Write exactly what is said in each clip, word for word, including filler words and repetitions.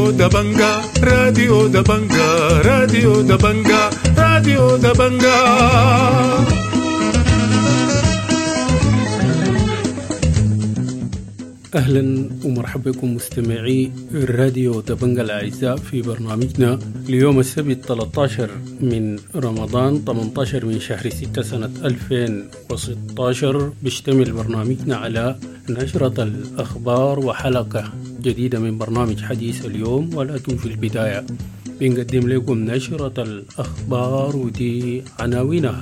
راديو دبنجا راديو دبنجا راديو دبنجا راديو دبنجا. أهلا ومرحبا بكم مستمعي الراديو دبنجا الأعزاء في برنامجنا ليوم السبت ثلاثة عشر من رمضان ثمانية عشر من شهر ستة سنة ألفين وستة عشر. بيشتمل برنامجنا على نشرة الأخبار وحلقة جديدة من برنامج حديث اليوم. ولكن في البداية بنقدم لكم نشرة الأخبار ودي عناوينها.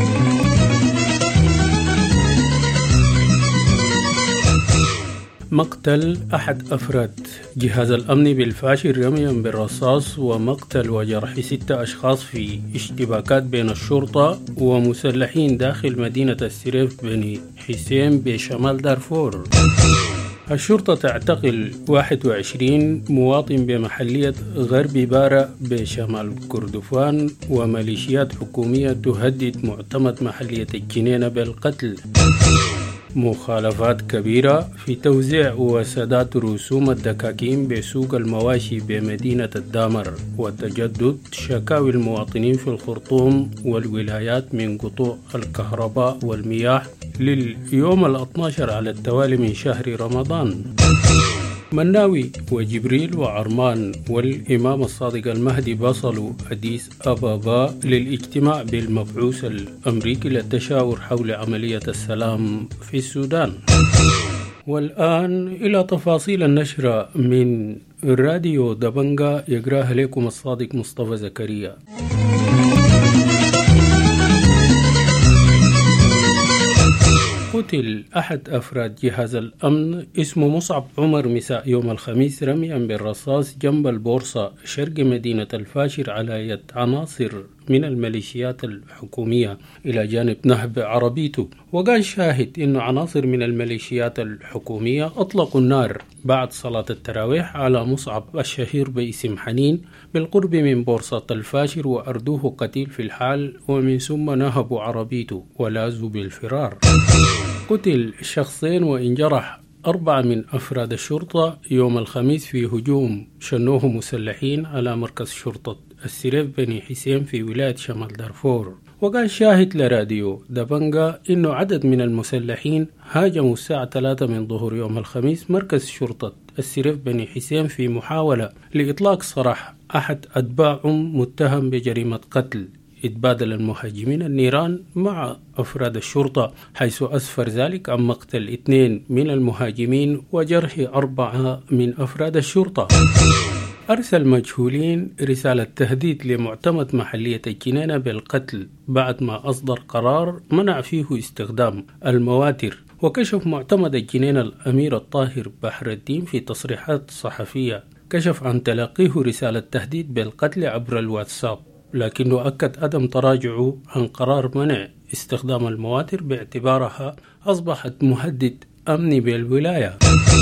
مقتل أحد أفراد جهاز الأمن بالفاشر رميا بالرصاص، ومقتل وجرح ستة أشخاص في اشتباكات بين الشرطة ومسلحين داخل مدينة السريف بني حسين بشمال دارفور. الشرطة تعتقل واحد وعشرين مواطن بمحلية غرب بارا بشمال كردفان، وميليشيات حكومية تهدد معتمد محلية الجنينة بالقتل. مخالفات كبيرة في توزيع وسداد رسوم الدكاكين بسوق المواشي بمدينة الدامر، وتجدد شكاوي المواطنين في الخرطوم والولايات من قطوع الكهرباء والمياه لليوم الاثنى عشر على التوالي من شهر رمضان. مناوي وجبريل وعرمان والإمام الصادق المهدي بصلوا أديس أبابا للاجتماع بالمبعوث الأمريكي للتشاور حول عملية السلام في السودان. والآن إلى تفاصيل النشرة من الراديو دبنجا، يقراها لكم الصادق مصطفى زكريا. قتل أحد أفراد جهاز الأمن اسمه مصعب عمر مساء يوم الخميس رميا بالرصاص جنب البورصة شرق مدينة الفاشر على يد عناصر من الميليشيات الحكومية إلى جانب نهب عربيته. وقال شاهد إنه عناصر من الميليشيات الحكومية أطلقوا النار بعد صلاة التراويح على مصعب الشهير باسم حنين بالقرب من بورصة الفاشر، وأردوه قتيل في الحال، ومن ثم نهبوا عربيته ولازوا بالفرار. قتل شخصين وانجرح أربعة من أفراد الشرطة يوم الخميس في هجوم شنوه مسلحين على مركز شرطة السريف بني حسين في ولاية شمال دارفور. وقال شاهد لراديو دبنجا إنه عدد من المسلحين هاجموا الساعة ثلاثة من ظهر يوم الخميس مركز شرطة السريف بني حسين في محاولة لإطلاق سراح أحد أتباعهم متهم بجريمة قتل. اتبادل المهاجمين النيران مع أفراد الشرطة، حيث أسفر ذلك عن مقتل اثنين من المهاجمين وجرح أربعة من أفراد الشرطة. أرسل مجهولين رسالة تهديد لمعتمد محلية الجنينة بالقتل بعد ما أصدر قرار منع فيه استخدام المواتر. وكشف معتمد الجنينة الأمير الطاهر بحر الدين في تصريحات صحفية كشف عن تلقيه رسالة تهديد بالقتل عبر الواتساب، لكنه أكد عدم تراجعه عن قرار منع استخدام المواتر باعتبارها أصبحت مهدد أمني بالولاية.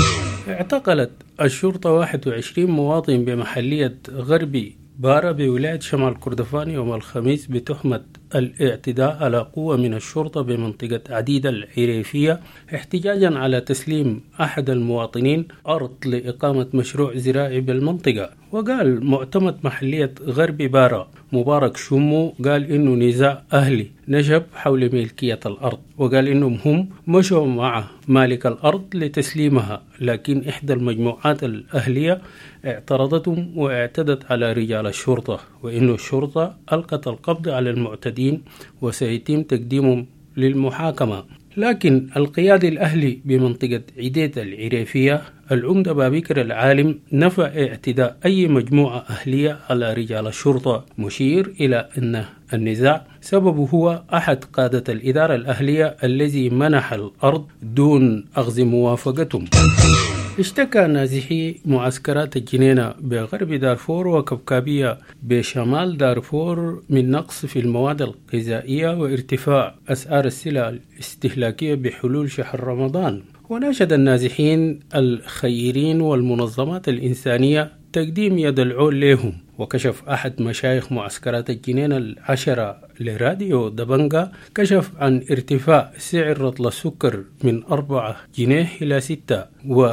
اعتقلت الشرطة واحد وعشرين مواطن بمحلية غربي بارا بولاية شمال كردفان يوم الخميس بتهمة الاعتداء على قوة من الشرطة بمنطقة عديدة العريفية، احتجاجا على تسليم أحد المواطنين أرض لإقامة مشروع زراعي بالمنطقة. وقال معتمد محلية غربي بارا مبارك شمو قال إنه نزاع أهلي نشب حول ملكية الأرض، وقال إنهم هم مشوا مع مالك الأرض لتسليمها، لكن إحدى المجموعات الأهلية اعترضتهم واعتدت على رجال الشرطة، وإنه الشرطة ألقت القبض على المعتدين وسيتم تقديمهم للمحاكمة. لكن القيادي الأهلي بمنطقة عديد العريفية العمدة بابكر العالم نفى اعتداء أي مجموعة أهلية على رجال الشرطة، مشير إلى أن النزاع سببه هو أحد قادة الإدارة الأهلية الذي منح الأرض دون أخذ موافقتهم. اشتكى نازحي معسكرات الجنينة بغرب دارفور وكبكابية بشمال دارفور من نقص في المواد الغذائية وارتفاع أسعار السلع الاستهلاكية بحلول شهر رمضان. وناشد النازحين الخيرين والمنظمات الإنسانية تقديم يد العون لهم. وكشف أحد مشايخ معسكرات الجنين العشرة لراديو دبنجا كشف عن ارتفاع سعر رطل السكر من أربعة جنيه إلى ستة،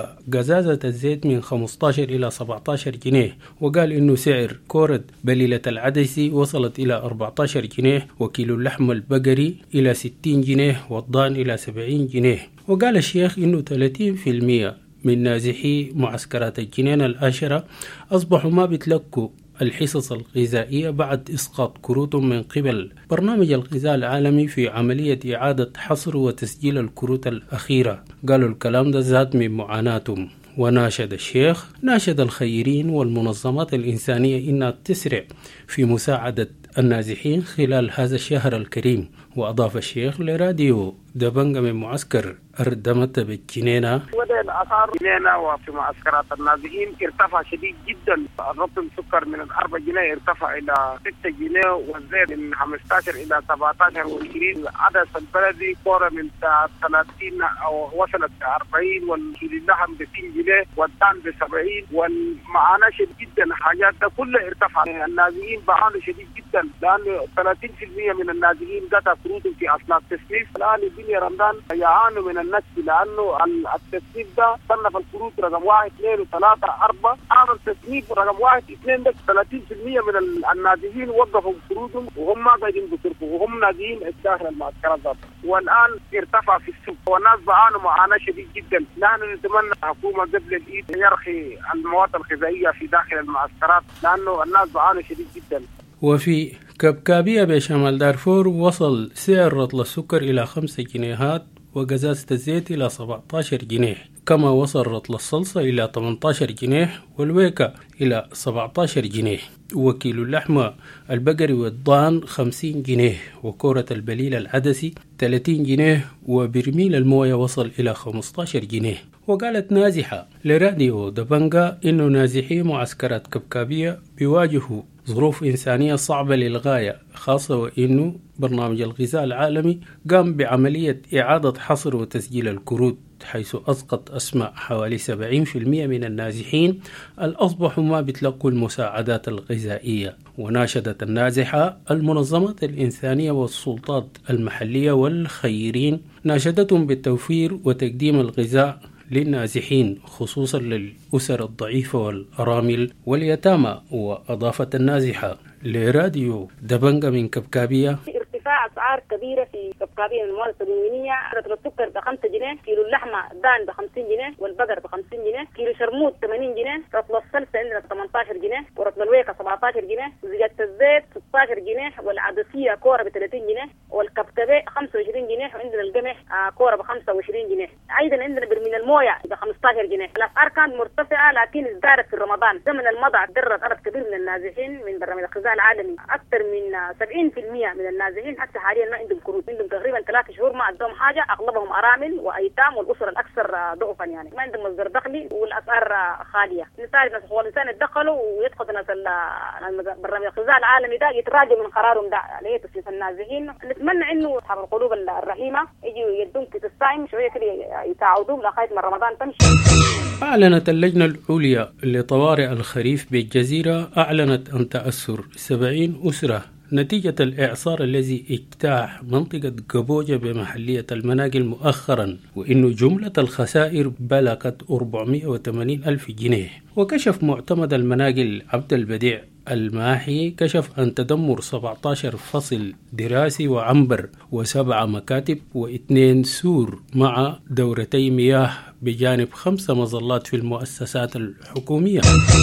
وقزازة الزيت من خمسة عشر إلى سبعة عشر جنيه، وقال إنه سعر كورة بليلة العدسي وصلت إلى أربعة عشر جنيه، وكيلو اللحم البقري إلى ستين جنيه، والضان إلى سبعين جنيه. وقال الشيخ إنه ثلاثين بالمئة من نازحي معسكرات الجنين العشرة أصبحوا ما بيتلقوا الحصص الغذائية بعد إسقاط كروت من قبل برنامج الغذاء العالمي في عملية إعادة حصر وتسجيل الكروت الأخيرة. قالوا الكلام ده زاد من معاناتهم. وناشد الشيخ ناشد الخيرين والمنظمات الإنسانية إنها تسرع في مساعدة النازحين خلال هذا الشهر الكريم. وأضاف الشيخ لراديو دبنجا من معسكر أردمت بالجنينة: وده الأسعار جنينة وفي معسكرات النازحين ارتفع شديد جدا. الرطل السكر من الأربع جنيه ارتفع إلى ستة جنيه، والزيت من خمسة عشر إلى سبعة عشر وعشرين. العدس البلدي كورة من ثلاثين أو وصلت أربعين، والكيلو اللحم ب ستين جنيه، والدان ب سبعين، والمعاناة شديد جدا. حاجات ده كله ارتفع. النازحين بعانوا شديد جدا لأنه ثلاثين بالمئة من النازحين قطع كروتهم في أثناء التصنيف. الآن الدنيا رمضان يعانوا من النكس لأنه التصنيف ده صنف الكروت رقم واحد اثنين وثلاثة أربعة. عمل تصنيف رقم واحد اثنين ده ثلاثين بالمئة من النازحين وقفوا كروتهم وهم ما قاعدين بيصرفوا وهم نازحين داخل المعسكرات. والآن ارتفع في السوق والناس بعانوا معاناة شديد جدا. نحن نتمنى الحكومة قبل العيد يرخي المواد الغذائية في داخل المعسكرات لأنه الناس بعانوا شديد جدا. وفي كبكابية بشمال دارفور وصل سعر رطل السكر إلى خمسة جنيهات، وقزازة الزيت إلى سبعة عشر جنيه، كما وصل رطل الصلصة إلى ثمانية عشر جنيه، والويكة إلى سبعة عشر جنيه، وكيلو اللحمة البقري والضان خمسين جنيه، وكورة البليل العدسي ثلاثين جنيه، وبرميل الموية وصل إلى خمسة عشر جنيه. وقالت نازحة لراديو دبنجا إنه نازحي معسكرات كبكابية بيواجهوا ظروف إنسانية صعبة للغاية، خاصة وإنه برنامج الغذاء العالمي قام بعملية إعادة حصر وتسجيل الكروت، حيث أسقط أسماء حوالي سبعين بالمئة من النازحين الأصبحوا ما بيتلقوا المساعدات الغذائية. وناشدت النازحة المنظمات الإنسانية والسلطات المحلية والخيرين، ناشدتهم بالتوفير وتقديم الغذاء للنازحين خصوصا للأسر الضعيفة والأرامل واليتامى. وأضافت النازحة لراديو دبنجا من كبكابية: ارتفاع اسعار كبيره في كبكابيه من المواد التموينيه. رطل السكر ب خمسة جنيه، كيلو اللحمه دان ب خمسين جنيه، والبقر ب خمسين جنيه، كيلو شرموط ثمانين جنيه، رطل الصلصه عندنا ثمانية عشر جنيه، ورطل الويكه سبعة عشر جنيه، وزجاجه الزيت ستة عشر جنيه، والعدسيه كوره ب ثلاثين جنيه، والكبكبه خمسة وعشرين جنيه، وعندنا القمح آه كوره ب خمسة وعشرين جنيه. ايضا عندنا برميل المويه ب خمسة عشر جنيه. الاسعار كانت مرتفعه لكن ازدادت في رمضان. زمن المضع درت عدد كبير من النازحين من برنامج الغذاء العالمي. اكثر من سبعين بالمئة من النازحين حتى حاليا ما عندهم كروت، عندهم تقريبا ثلاثة شهور ما عندهم حاجه، اغلبهم ارامل وايتام والاسر الاكثر ضعفا، يعني ما عندهم مصدر دخلي والاسعار خاليه. نساعد ناس هو الانسان يتدخلوا ويدخلوا ناس برنامج الغذاء العالمي ده يتراجعوا من قرارهم ده عليه تسليف النازحين. نتمنى انه اصحاب القلوب الرحيمه يجوا يدون كيس الصايم شويه كده يساعدوهم لغايه ما رمضان تمشي. أعلنت اللجنة العليا لطوارئ الخريف بالجزيرة أعلنت أن تأثر سبعين أسرة نتيجة الإعصار الذي اجتاح منطقة قبوجة بمحلية المناقل مؤخرا، وإن جملة الخسائر بلغت أربعمئة وثمانين ألف جنيه. وكشف معتمد المناقل عبد البديع الماحي كشف عن تدمر سبعة عشر فصل دراسي وعنبر وسبع مكاتب واثنين سور مع دورتي مياه بجانب خمس مظلات في المؤسسات الحكومية.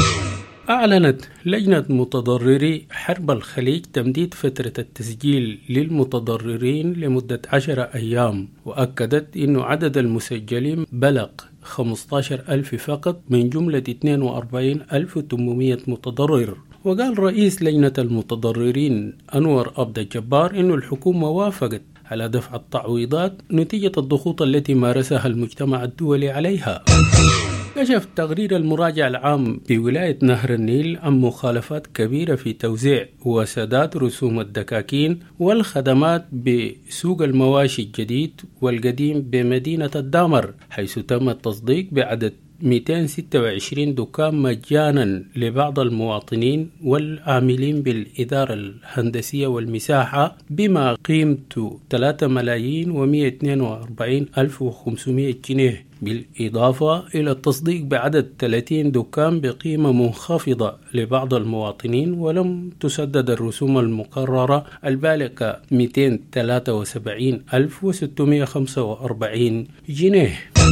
أعلنت لجنة متضرري حرب الخليج تمديد فترة التسجيل للمتضررين لمدة عشرة أيام، وأكدت أن عدد المسجلين بلغ خمسة عشر ألف فقط من جملة اثنين وأربعين ألف وثمانمئة متضرر. وقال رئيس لجنة المتضررين أنور عبد الجبار أن الحكومة وافقت على دفع التعويضات نتيجة الضغوط التي مارسها المجتمع الدولي عليها. كشف تقرير المراجع العام بولاية نهر النيل عن مخالفات كبيرة في توزيع وسداد رسوم الدكاكين والخدمات بسوق المواشي الجديد والقديم بمدينة الدامر، حيث تم التصديق بعدد مئتين وستة وعشرين دكان مجانا لبعض المواطنين والعاملين بالإدارة الهندسية والمساحة بما قيمته ثلاثة ملايين ومئة واثنين وأربعين ألف وخمسمئة جنيه، بالإضافة إلى التصديق بعدد ثلاثين دكان بقيمة منخفضة لبعض المواطنين، ولم تسدد الرسوم المقررة البالغة مئتين وثلاثة وسبعين ألف وستمئة وخمسة وأربعين جنيه.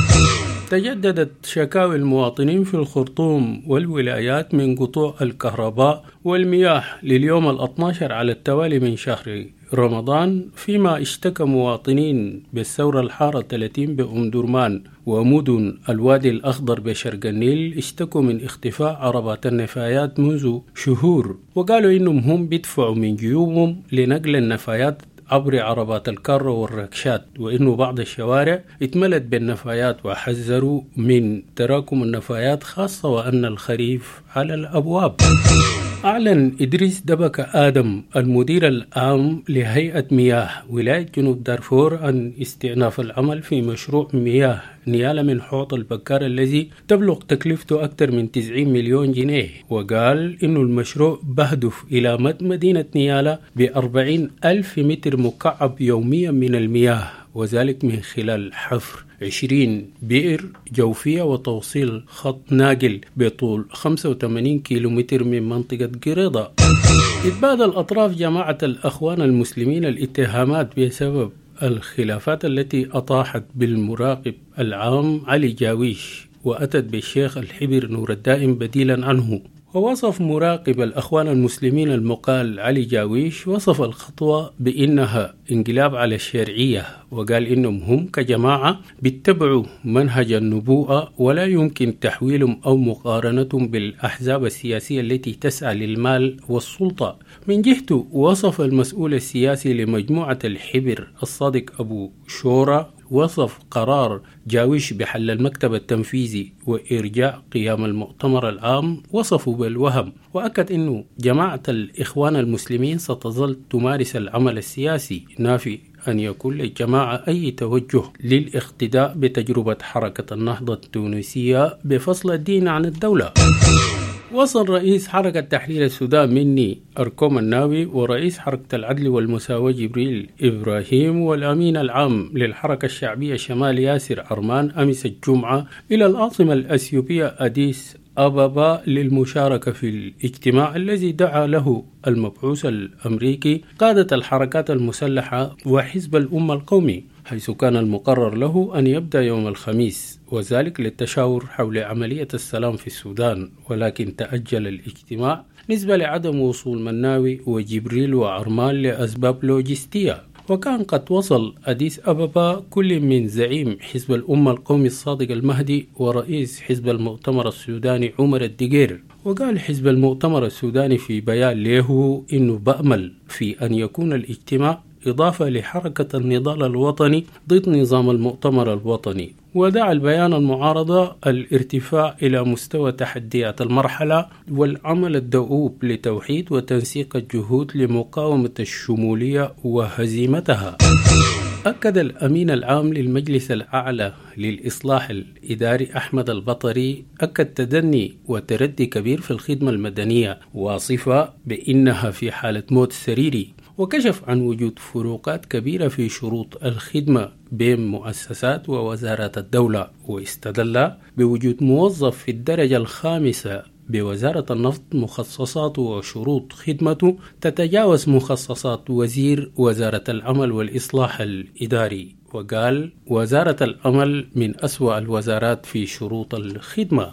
تجددت شكاوى المواطنين في الخرطوم والولايات من قطوع الكهرباء والمياه لليوم الاثني عشر على التوالي من شهر رمضان، فيما اشتكى مواطنين بالثورة الحارة ثلاثين بأم درمان ومدن الوادي الأخضر بشرق النيل اشتكوا من اختفاء عربات النفايات منذ شهور، وقالوا إنهم هم بيدفعوا من جيوبهم لنقل النفايات عبر عربات الكارة والركشات، وإنه بعض الشوارع اتملت بالنفايات، وحذروا من تراكم النفايات خاصة وأن الخريف على الأبواب. أعلن إدريس دبك آدم المدير العام لهيئة مياه ولاية جنوب دارفور عن استئناف العمل في مشروع مياه نيالة من حوض البكار الذي تبلغ تكلفته أكثر من تسعين مليون جنيه، وقال إنه المشروع بهدف إلى مد مدينة نيالة بأربعين ألف متر مكعب يوميا من المياه، وذلك من خلال حفر عشرين بئر جوفية وتوصيل خط ناقل بطول خمسة وثمانين كيلومتر من منطقة قريضة. إتبادل أطراف جماعة الأخوان المسلمين الاتهامات بسبب الخلافات التي أطاحت بالمراقب العام علي جاويش وأتت بالشيخ الحبر نور الدائم بديلا عنه. ووصف مراقب الأخوان المسلمين المقال علي جاويش وصف الخطوة بأنها انقلاب على الشرعية، وقال إنهم هم كجماعة بيتبعوا منهج النبوءة ولا يمكن تحويلهم أو مقارنتهم بالأحزاب السياسية التي تسعى للمال والسلطة. من جهته وصف المسؤول السياسي لمجموعة الحبر الصادق أبو شورى وصف قرار جاويش بحل المكتب التنفيذي وإرجاع قيام المؤتمر العام وصفه بالوهم، وأكد أنه جماعة الإخوان المسلمين ستظل تمارس العمل السياسي، نافي أن يكون للجماعة أي توجه للاقتداء بتجربة حركة النهضة التونسية بفصل الدين عن الدولة. وصل رئيس حركة تحرير السودان مني أركوم الناوي ورئيس حركة العدل والمساواة جبريل إبراهيم والأمين العام للحركة الشعبية شمال ياسر عرمان أمس الجمعة إلى العاصمة الأثيوبية أديس أبابا للمشاركة في الاجتماع الذي دعا له المبعوث الأمريكي قادة الحركات المسلحة وحزب الأمة القومي، حيث كان المقرر له أن يبدأ يوم الخميس، وذلك للتشاور حول عملية السلام في السودان، ولكن تأجل الاجتماع نسبة لعدم وصول مناوي وجبريل وعرمان لأسباب لوجستية. وكان قد وصل أديس أبابا كل من زعيم حزب الأمة القومي الصادق المهدي ورئيس حزب المؤتمر السوداني عمر الدقير. وقال حزب المؤتمر السوداني في بيان له إنه بأمل في أن يكون الاجتماع إضافة لحركة النضال الوطني ضد نظام المؤتمر الوطني، ودعا البيان المعارضة الارتفاع إلى مستوى تحديات المرحلة والعمل الدؤوب لتوحيد وتنسيق الجهود لمقاومة الشمولية وهزيمتها. أكد الأمين العام للمجلس الأعلى للإصلاح الإداري أحمد البطري أكد تدني وتردي كبير في الخدمة المدنية، واصفة بأنها في حالة موت سريري، وكشف عن وجود فروقات كبيرة في شروط الخدمة بين مؤسسات ووزارات الدولة، واستدل بوجود موظف في الدرجة الخامسة بوزارة النفط مخصصاته وشروط خدمته تتجاوز مخصصات وزير وزارة العمل والإصلاح الإداري، وقال وزارة العمل من أسوأ الوزارات في شروط الخدمة.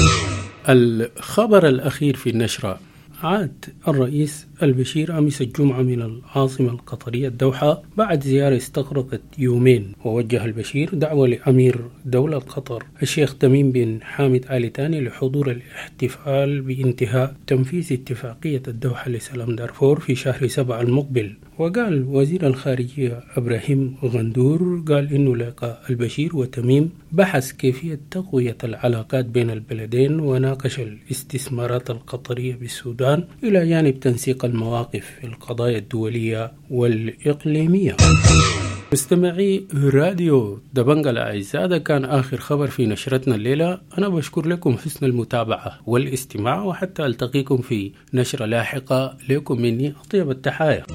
الخبر الأخير في النشرة: عاد الرئيس البشير أمس الجمعة من العاصمة القطرية الدوحة بعد زيارة استغرقت يومين، ووجه البشير دعوة لأمير دولة قطر الشيخ تميم بن حامد آل ثاني لحضور الاحتفال بانتهاء تنفيذ اتفاقية الدوحة لسلام دارفور في شهر سبعة المقبل. وقال وزير الخارجية إبراهيم غندور قال إنه لقى البشير وتميم بحث كيفية تقوية العلاقات بين البلدين، وناقش الاستثمارات القطرية بالسودان إلى جانب تنسيق المواقف في القضايا الدولية والإقليمية. مستمعي راديو دبنجة الأعزاء، هذا كان آخر خبر في نشرتنا الليلة. أنا بشكر لكم حسن المتابعة والاستماع، وحتى ألتقيكم في نشرة لاحقة. لكم مني أطيب التحايا.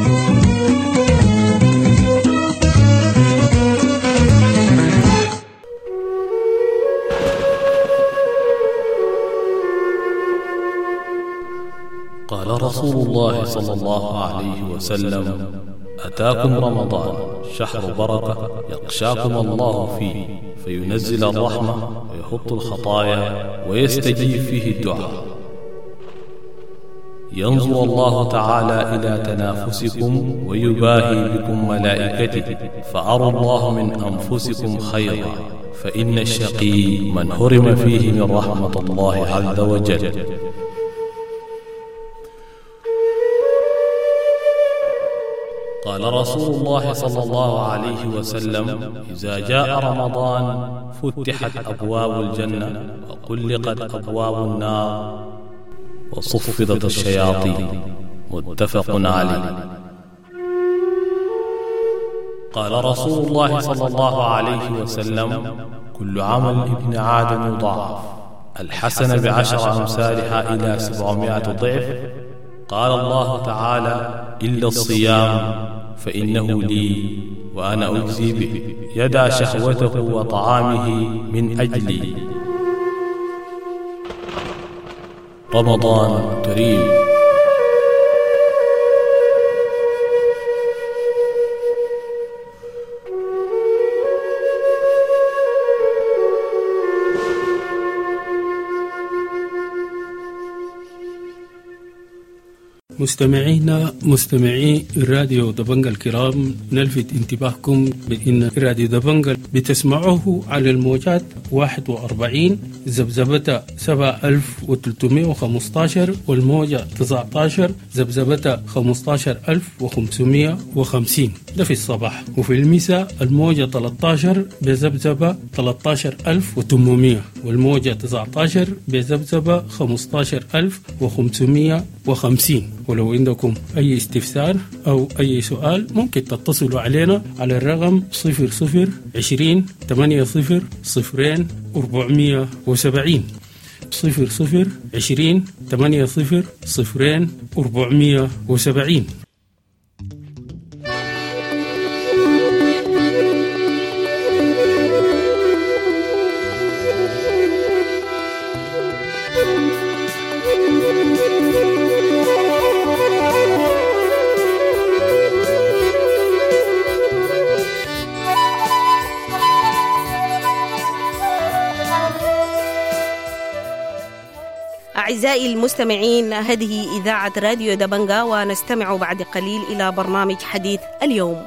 قال رسول الله صلى الله عليه وسلم: أتاكم رمضان شهر بركة يغشاكم الله فيه، فينزل الرحمة ويحط الخطايا ويستجيب فيه الدعاء. ينظر الله تعالى إلى تنافسكم ويباهي بكم ملائكته، فأروا الله من أنفسكم خيرا، فإن الشقي من هرم فيه من رحمة الله عز وجل. قال رسول الله صلى الله عليه وسلم: إذا جاء رمضان فتحت أبواب الجنة وغلقت أبواب النار وصفدت الشياطين. متفق عليه. قال رسول الله صلى الله عليه وسلم: كل عمل ابن آدم يضاعف، الحسنة بعشر أمثالها إلى سبعمائة ضعف. قال الله تعالى: إلا الصيام فإنه لي وأنا أجزي به، يدع شهوته وطعامه من أجلي. رمضان كريم. مستمعينا مستمعي راديو دبنجة الكرام، نلفت انتباهكم بأن راديو دبنجة بتسمعوه على الموجات واحد وأربعين زبزبة سبعة آلاف وثلاثمائة وخمسة عشر، والموجة تسعة عشر زبزبة خمسة عشر ألف وخمسمائة وخمسين، ده في الصباح. وفي المساء الموجة ثلاثة عشر بزبزبة ثلاثة عشر ألف وثمانمائة، والموجة تسعة عشر بزبزبة خمسة عشر ألف وخمسمائة وخمسين. ولو عندكم أي استفسار أو أي سؤال ممكن تتصلوا علينا على الرقم صفر صفر عشرين ثمانية صفر صفرين أربعمائة وسبعين، صفر صفر عشرين ثمانية صفر صفرين أربعمائة وسبعين. أعزائي المستمعين، هذه إذاعة راديو دبنجة، ونستمع بعد قليل إلى برنامج حديث اليوم.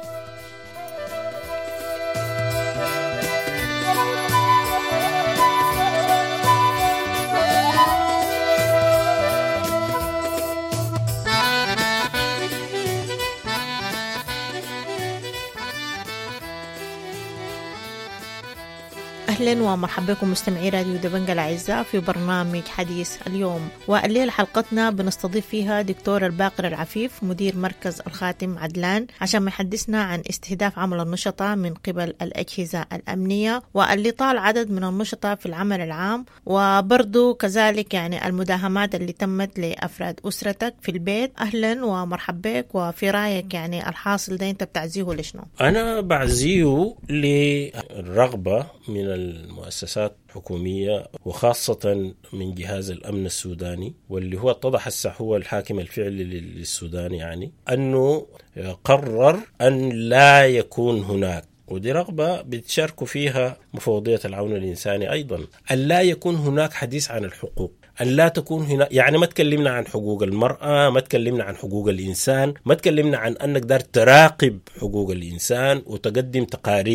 أهلا ومرحبا بكم مستمعي راديو دبنجة الأعزاء في برنامج حديث اليوم. والليلة حلقتنا بنستضيف فيها دكتور الباقر العفيف، مدير مركز الخاتم عدلان، عشان ما يحدثنا عن استهداف عمل النشطة من قبل الأجهزة الأمنية، واللي طال عدد من النشطة في العمل العام، وبرضو كذلك يعني المداهمات اللي تمت لأفراد أسرتك في البيت. أهلا ومرحبا بك، وفي رأيك يعني الحاصل ده أنت بتعزيه لشنو؟ أنا بعزيه للرغبة من المؤسسات الحكومية وخاصة من جهاز الأمن السوداني، واللي هو اتضح هسه هو الحاكم الفعلي للسودان، يعني أنه قرر أن لا يكون هناك، ودي رغبة بتشاركوا فيها مفوضية العون الإنساني أيضا، أن لا يكون هناك حديث عن الحقوق، أن لا تكون هنا، يعني ما تكلمنا عن حقوق المرأة، ما تكلمنا عن حقوق الإنسان، ما تكلمنا عن أنك دار تراقب حقوق الإنسان وتقدم تقارير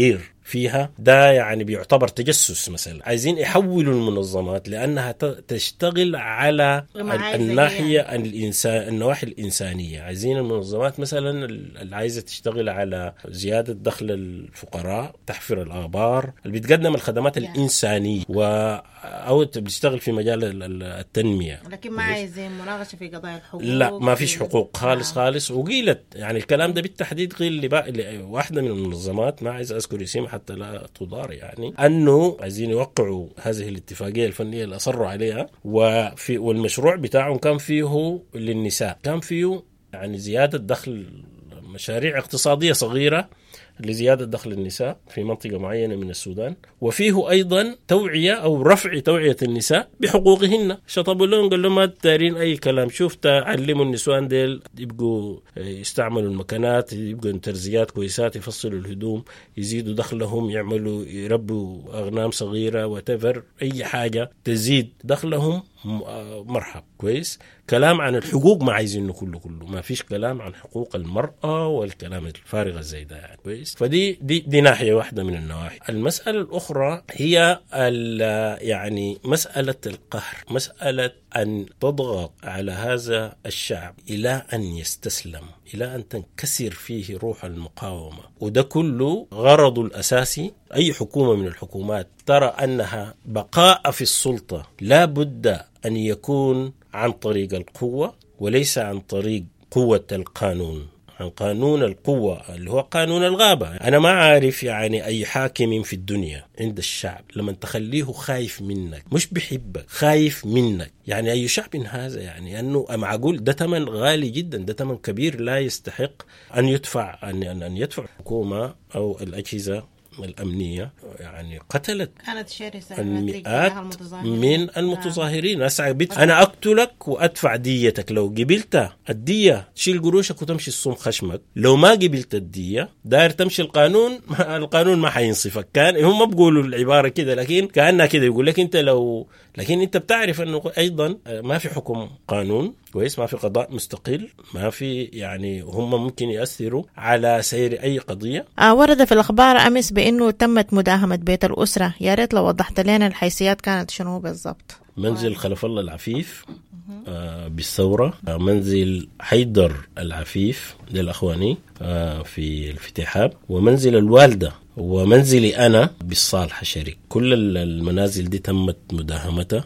فيها، ده يعني بيعتبر تجسس مثلا. عايزين يحولوا المنظمات لأنها تشتغل على الناحية الإنسان النواحي الإنسانية. عايزين المنظمات مثلا اللي عايزة تشتغل على زيادة دخل الفقراء، تحفير الآبار، اللي بتقدم الخدمات الإنسانية و أو بتشتغل في مجال التنمية، لكن ما عايزين مناقشة في قضايا الحقوق. لا ما فيش حقوق خالص خالص. وقيلت يعني الكلام ده بالتحديد قيل لواحدة من المنظمات، ما عايز أذكر اسمها حتى لا تضار، يعني أنه عايزين يوقعوا هذه الاتفاقية الفنية اللي أصروا عليها، وفي والمشروع بتاعهم كان فيه للنساء، كان فيه يعني زيادة دخل، مشاريع اقتصادية صغيرة لزيادة دخل النساء في منطقة معينة من السودان، وفيه أيضا توعية أو رفع توعية النساء بحقوقهن. شطبوا لهم قال لهم ما تدارين أي كلام، شوف تعلموا النسوان ديل يبقوا يستعملوا المكانات، يبقوا انترزيات كويسات، يفصلوا الهدوم، يزيدوا دخلهم، يعملوا يربوا أغنام صغيرة وتفر، أي حاجة تزيد دخلهم مرحب كويس. كلام عن الحقوق ما عايزينه كله كله، ما فيش كلام عن حقوق المرأة والكلام الفارغ زي ده يعني كويس. فدي دي دي ناحية واحدة من النواحي. المسألة الأخرى هي يعني مسألة القهر، مسألة أن تضغط على هذا الشعب إلى أن يستسلم، إلى أن تنكسر فيه روح المقاومة. وده كله غرضه الأساسي. أي حكومة من الحكومات ترى أنها بقاء في السلطة لا بد أن يكون عن طريق القوة وليس عن طريق قوة القانون، عن قانون القوة اللي هو قانون الغابة. أنا ما عارف يعني أي حاكم في الدنيا عند الشعب لما تخليه خايف منك، مش بحبك، خايف منك، يعني أي شعب هذا، يعني أنه معقول ده ثمن غالي جدا، ده ثمن كبير لا يستحق أن يدفع أن أن يدفع الحكومة أو الأجهزة الأمنية. يعني قتلت المئات من المتظاهرين. أنا أقتلك وأدفع ديتك، لو قبلت الدية تشيل قروشك وتمشي الصوم خشمك، لو ما قبلت الدية داير تمشي القانون، القانون ما حينصفك. كان هم بيقولوا العبارة كده، لكن كأنها كده يقول لك أنت لو، لكن أنت بتعرف أنه أيضا ما في حكم قانون كويس، ما في قضاء مستقل، ما في يعني هم ممكن يأثروا على سير أي قضية. آه ورد في الأخبار أمس بأنه تمت مداهمة بيت الأسرة، يا ريت لو وضحت لنا الحيثيات كانت شنو بالضبط. منزل خلف الله العفيف آه بالثورة، آه منزل حيدر العفيف للأخواني آه في الفتحاب، ومنزل الوالدة ومنزلي أنا بالصالح شريك. كل المنازل دي تمت مداهمتها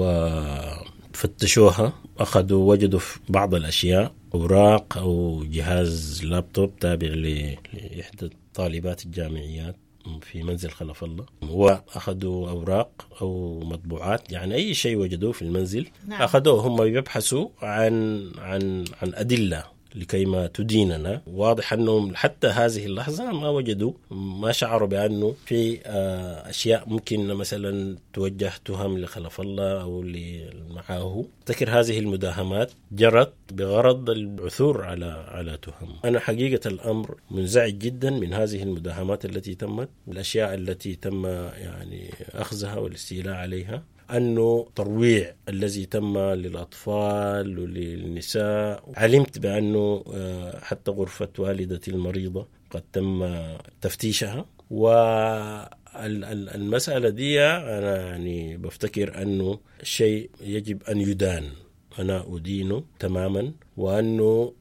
وفتشوها، أخذوا وجدوا في بعض الأشياء، أوراق أو جهاز لابتوب تابع لإحدى طالبات الجامعيات في منزل خلف الله، وأخذوا أوراق أو مطبوعات، يعني أي شيء وجدوه في المنزل نعم. أخذوه. هم يبحثوا عن عن عن أدلة لكي ما تديننا. واضح أنهم حتى هذه اللحظة ما وجدوا، ما شعروا بأنه في أشياء ممكن مثلا توجه تهم لخلف الله أو لمعه. أفتكر هذه المداهمات جرت بغرض العثور على على تهم. أنا حقيقة الأمر منزعج جدا من هذه المداهمات التي تمت، الأشياء التي تم يعني أخذها والاستيلاء عليها. أنه ترويع الذي تم للأطفال وللنساء. علمت بأنه حتى غرفة والدتي المريضة قد تم تفتيشها، والمسألة دي أنا يعني بفتكر أنه الشيء يجب أن يدان، أنا أدينه تماما، وأنه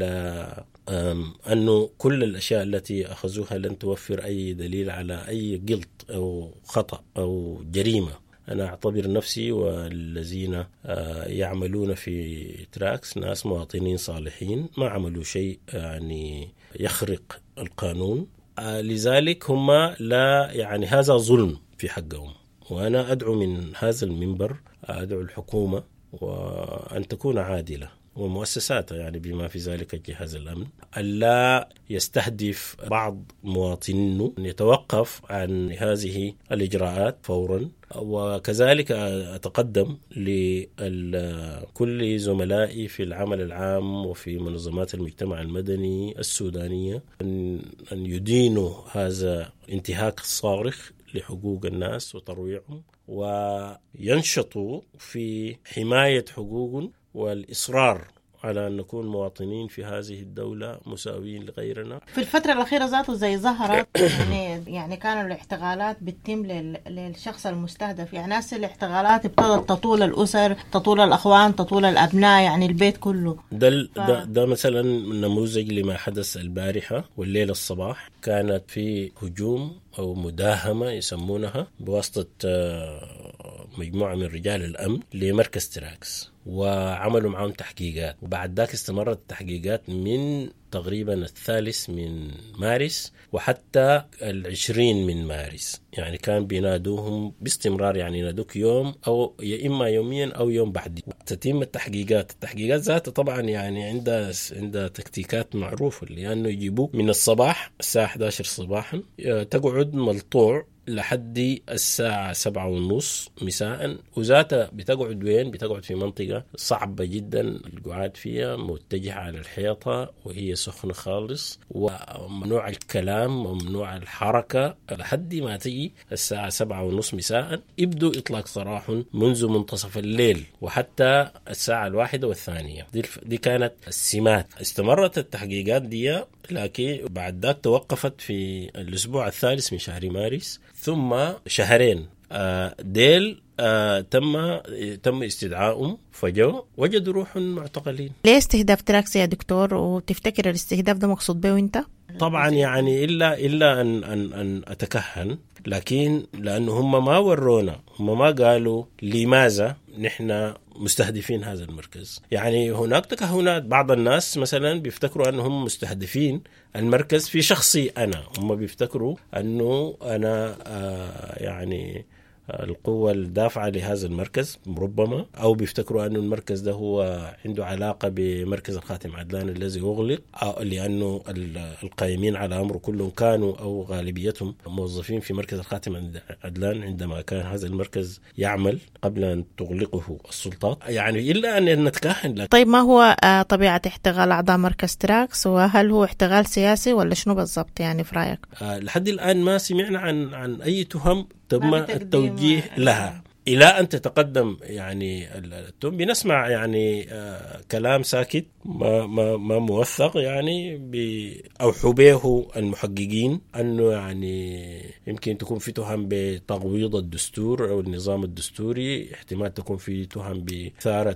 أنه كل الأشياء التي أخذوها لن توفر أي دليل على أي غلط أو خطأ أو جريمة. أنا أعتبر نفسي والذين يعملون في تراكس ناس مواطنين صالحين، ما عملوا شيء يعني يخرق القانون، لذلك هم لا يعني هذا ظلم في حقهم. وأنا أدعو من هذا المنبر، أدعو الحكومة وأن تكون عادلة ومؤسساتها يعني بما في ذلك جهاز الأمن، ألا يستهدف بعض مواطنينه، أن يتوقف عن هذه الإجراءات فورا. وكذلك أتقدم لكل زملائي في العمل العام وفي منظمات المجتمع المدني السودانية أن يدينوا هذا الانتهاك الصارخ لحقوق الناس وترويعهم، وينشطوا في حماية حقوقهم والإصرار على أن نكون مواطنين في هذه الدولة مساويين لغيرنا. في الفترة الأخيرة ذاته زي ظهرت يعني يعني كانوا الاحتغالات بتتم للشخص المستهدف، يعني ناس الاحتغالات ابتدت تطول الأسر، تطول الأخوان، تطول الأبناء، يعني البيت كله. ده, ف... ده, ده مثلا نموذج لما حدث البارحة والليلة الصباح. كانت في هجوم أو مداهمة يسمونها بواسطة مجموعة من رجال الأمن لمركز تراكس، وعملوا معهم تحقيقات، وبعد ذلك استمرت التحقيقات من تقريبا الثالث من مارس وحتى العشرين من مارس. يعني كان بينادوهم باستمرار، يعني ينادوك يوم أو يا إما يوميا أو يوم بعد تتم التحقيقات. التحقيقات ذاتها طبعا يعني عندها عندها تكتيكات معروفة، لأنه يجيبوك من الصباح الساعة إحدى عشر صباحا تقعد ملطوع لحد الساعة سبعة ونص مساء، وذاتها بتقعد وين؟ بتقعد في منطقة صعبة جدا القعاد فيها، متجهة على الحيطة وهي سخنة خالص، وممنوع الكلام وممنوع الحركة لحد ما تجي الساعة سبعة ونص مساء. يبدو إطلاق سراح منذ منتصف الليل وحتى الساعة الواحدة والثانية. دي, دي كانت السمات. استمرت التحقيقات دي، لكن بعد ذلك توقفت في الأسبوع الثالث من شهر مارس، ثم شهرين ديل تم تم استدعائهم، فجوا وجدوا روحهم معتقلين. ليه استهداف تراكس يا دكتور؟ وتفتكر الاستهداف ده مقصود به وانت؟ طبعا يعني إلا إلا أن أن أن أتكهن، لكن لأنه هم ما ورونا، هم ما قالوا لماذا نحن مستهدفين هذا المركز. يعني هناك تكهنات، بعض الناس مثلا بيفتكروا أنهم مستهدفين المركز في شخصي أنا، هم بيفتكروا أنه أنا آه يعني القوة الدافعة لهذا المركز ربما، أو بيفتكروا أن المركز ده هو عنده علاقة بمركز الخاتم عدلان الذي أغلق، لأنه القائمين على أمره كلهم كانوا أو غالبيتهم موظفين في مركز الخاتم عدلان عندما كان هذا المركز يعمل قبل أن تغلقه السلطات. يعني إلا أن نتكهن لك. طيب ما هو طبيعة احتغال أعضاء مركز تراكس؟ وهل هو احتغال سياسي ولا شنو بالضبط يعني في رأيك؟ لحد الآن ما سمعنا عن عن أي تهم تم التوجيه لها إلى أن تتقدم. يعني بنسمع يعني آه كلام ساكت ما ما ما موثق، يعني بأوحوا به المحققين أنه يعني يمكن تكون في تهم بتغويض الدستور أو النظام الدستوري، احتمال تكون في تهم بثارة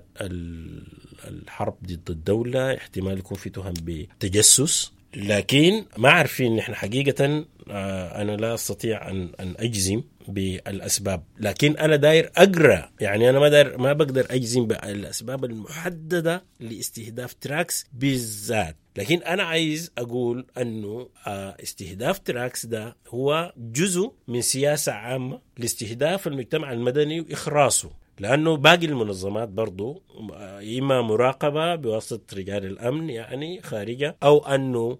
الحرب ضد الدولة، احتمال يكون في تهم بتجسس، لكن ما عارفين نحن حقيقة. آه أنا لا أستطيع أن أن أجزم بالأسباب، لكن أنا داير أقرأ. يعني أنا ما داير ما بقدر أجزم بالأسباب المحددة لاستهداف تراكس بالذات، لكن أنا عايز أقول أنه استهداف تراكس ده هو جزء من سياسة عامة لاستهداف المجتمع المدني وإخراصه، لأنه باقي المنظمات برضو إما مراقبة بواسطة رجال الأمن يعني خارجة، أو أنه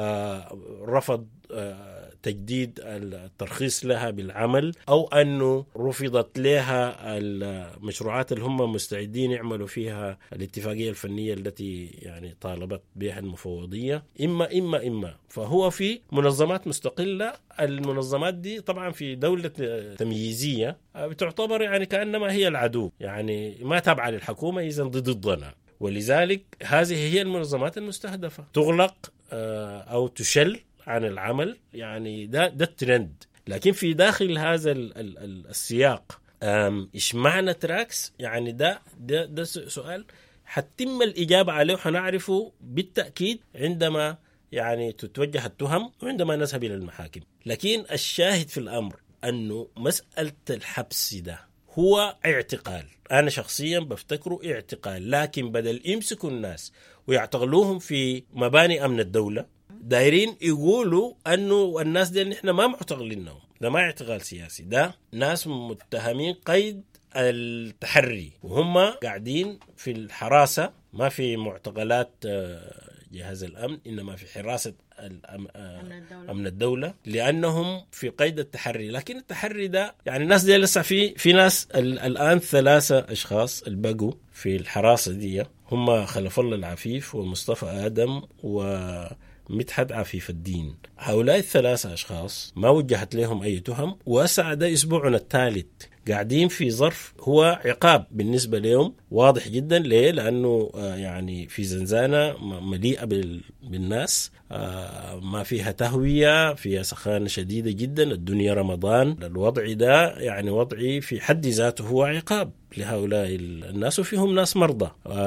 رفض تجديد الترخيص لها بالعمل، أو أنه رفضت لها المشروعات اللي هم مستعدين يعملوا فيها الاتفاقية الفنية التي يعني طالبت بها المفوضية. إما إما إما فهو في منظمات مستقلة. المنظمات دي طبعا في دولة تمييزية بتعتبر يعني كأنما هي العدو، يعني ما تابعة للحكومة، إذن ضدنا، ولذلك هذه هي المنظمات المستهدفة، تغلق أو تشل عن العمل. يعني ده ده الترند. لكن في داخل هذا ال ال ال السياق إيش معنى تراكس؟ يعني ده ده ده سؤال حتم الإجابة عليه وحنعرفه بالتأكيد عندما يعني تتوجه التهم وعندما نذهب إلى المحاكم. لكن الشاهد في الأمر أنه مسألة الحبس ده هو اعتقال. أنا شخصيا بفتكره اعتقال، لكن بدل يمسكوا الناس ويعتقلوهم في مباني أمن الدولة، دايرين يقولوا أنه الناس دي نحن ما معتقلينهم. ده ما اعتقال سياسي، ده ناس متهمين قيد التحري وهم قاعدين في الحراسة، ما في معتقلات جهاز الأمن، إنما في حراسة أمن الدولة، لأنهم في قيد التحري. لكن التحري ده يعني الناس دي لسه في في ناس الآن ثلاثة أشخاص البقوا في الحراسة دي، هم خلف الله العفيف ومصطفى آدم ومدحت عفيف الدين. هؤلاء الثلاثة أشخاص ما وجهت لهم أي تهم، وأسعى ده أسبوعنا الثالث قاعدين في ظرف هو عقاب بالنسبة لهم واضح جدا. ليه؟ لأنه يعني في زنزانة مليئة بالناس، ما فيها تهوية، فيها سخانة شديدة جدا، الدنيا رمضان. الوضع ده يعني وضعي في حد ذاته هو عقاب لهؤلاء الناس، وفيهم ناس مرضى.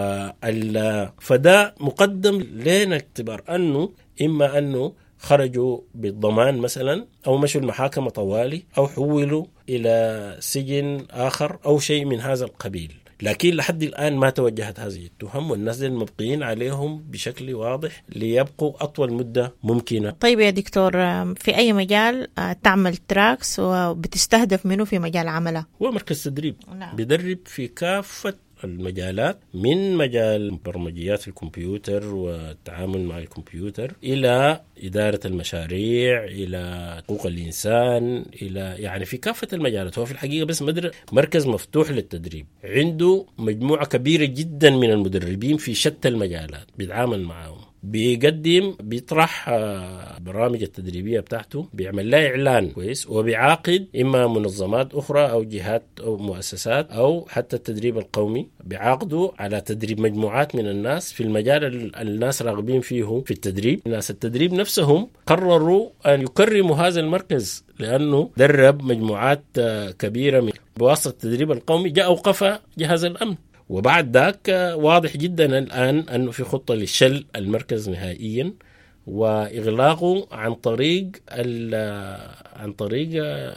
فده مقدم لنا اعتبار أنه إما أنه خرجوا بالضمان مثلا، أو مشوا المحاكم طوالي، أو حولوا إلى سجن آخر أو شيء من هذا القبيل. لكن لحد الآن ما توجهت هذه التهم، والناس المبقيين عليهم بشكل واضح ليبقوا أطول مدة ممكنة. طيب يا دكتور، في أي مجال تعمل تراكس وبتستهدف منه في مجال عمله؟ هو مركز تدريب. نعم. بدرب في كافة المجالات، من مجال برمجيات الكمبيوتر والتعامل مع الكمبيوتر إلى إدارة المشاريع، إلى حقوق الإنسان، إلى يعني في كافة المجالات. هو في الحقيقة بس مركز مفتوح للتدريب، عنده مجموعة كبيرة جدا من المدربين في شتى المجالات بيتعامل معهم، بيقدم بيطرح برامج التدريبية بتاعته، بيعمل لها إعلان كويس، وبيعاقد إما منظمات أخرى أو جهات أو مؤسسات أو حتى التدريب القومي، بيعاقدوا على تدريب مجموعات من الناس في المجال الناس راغبين فيه في التدريب. الناس التدريب نفسهم قرروا أن يكرموا هذا المركز لأنه درب مجموعات كبيرة من بواسطة التدريب القومي، جاء أوقف جهاز الأمن. وبعد ذاك واضح جدا الآن أنه في خطة للشل المركز نهائيا وإغلاقه عن طريق عن طريق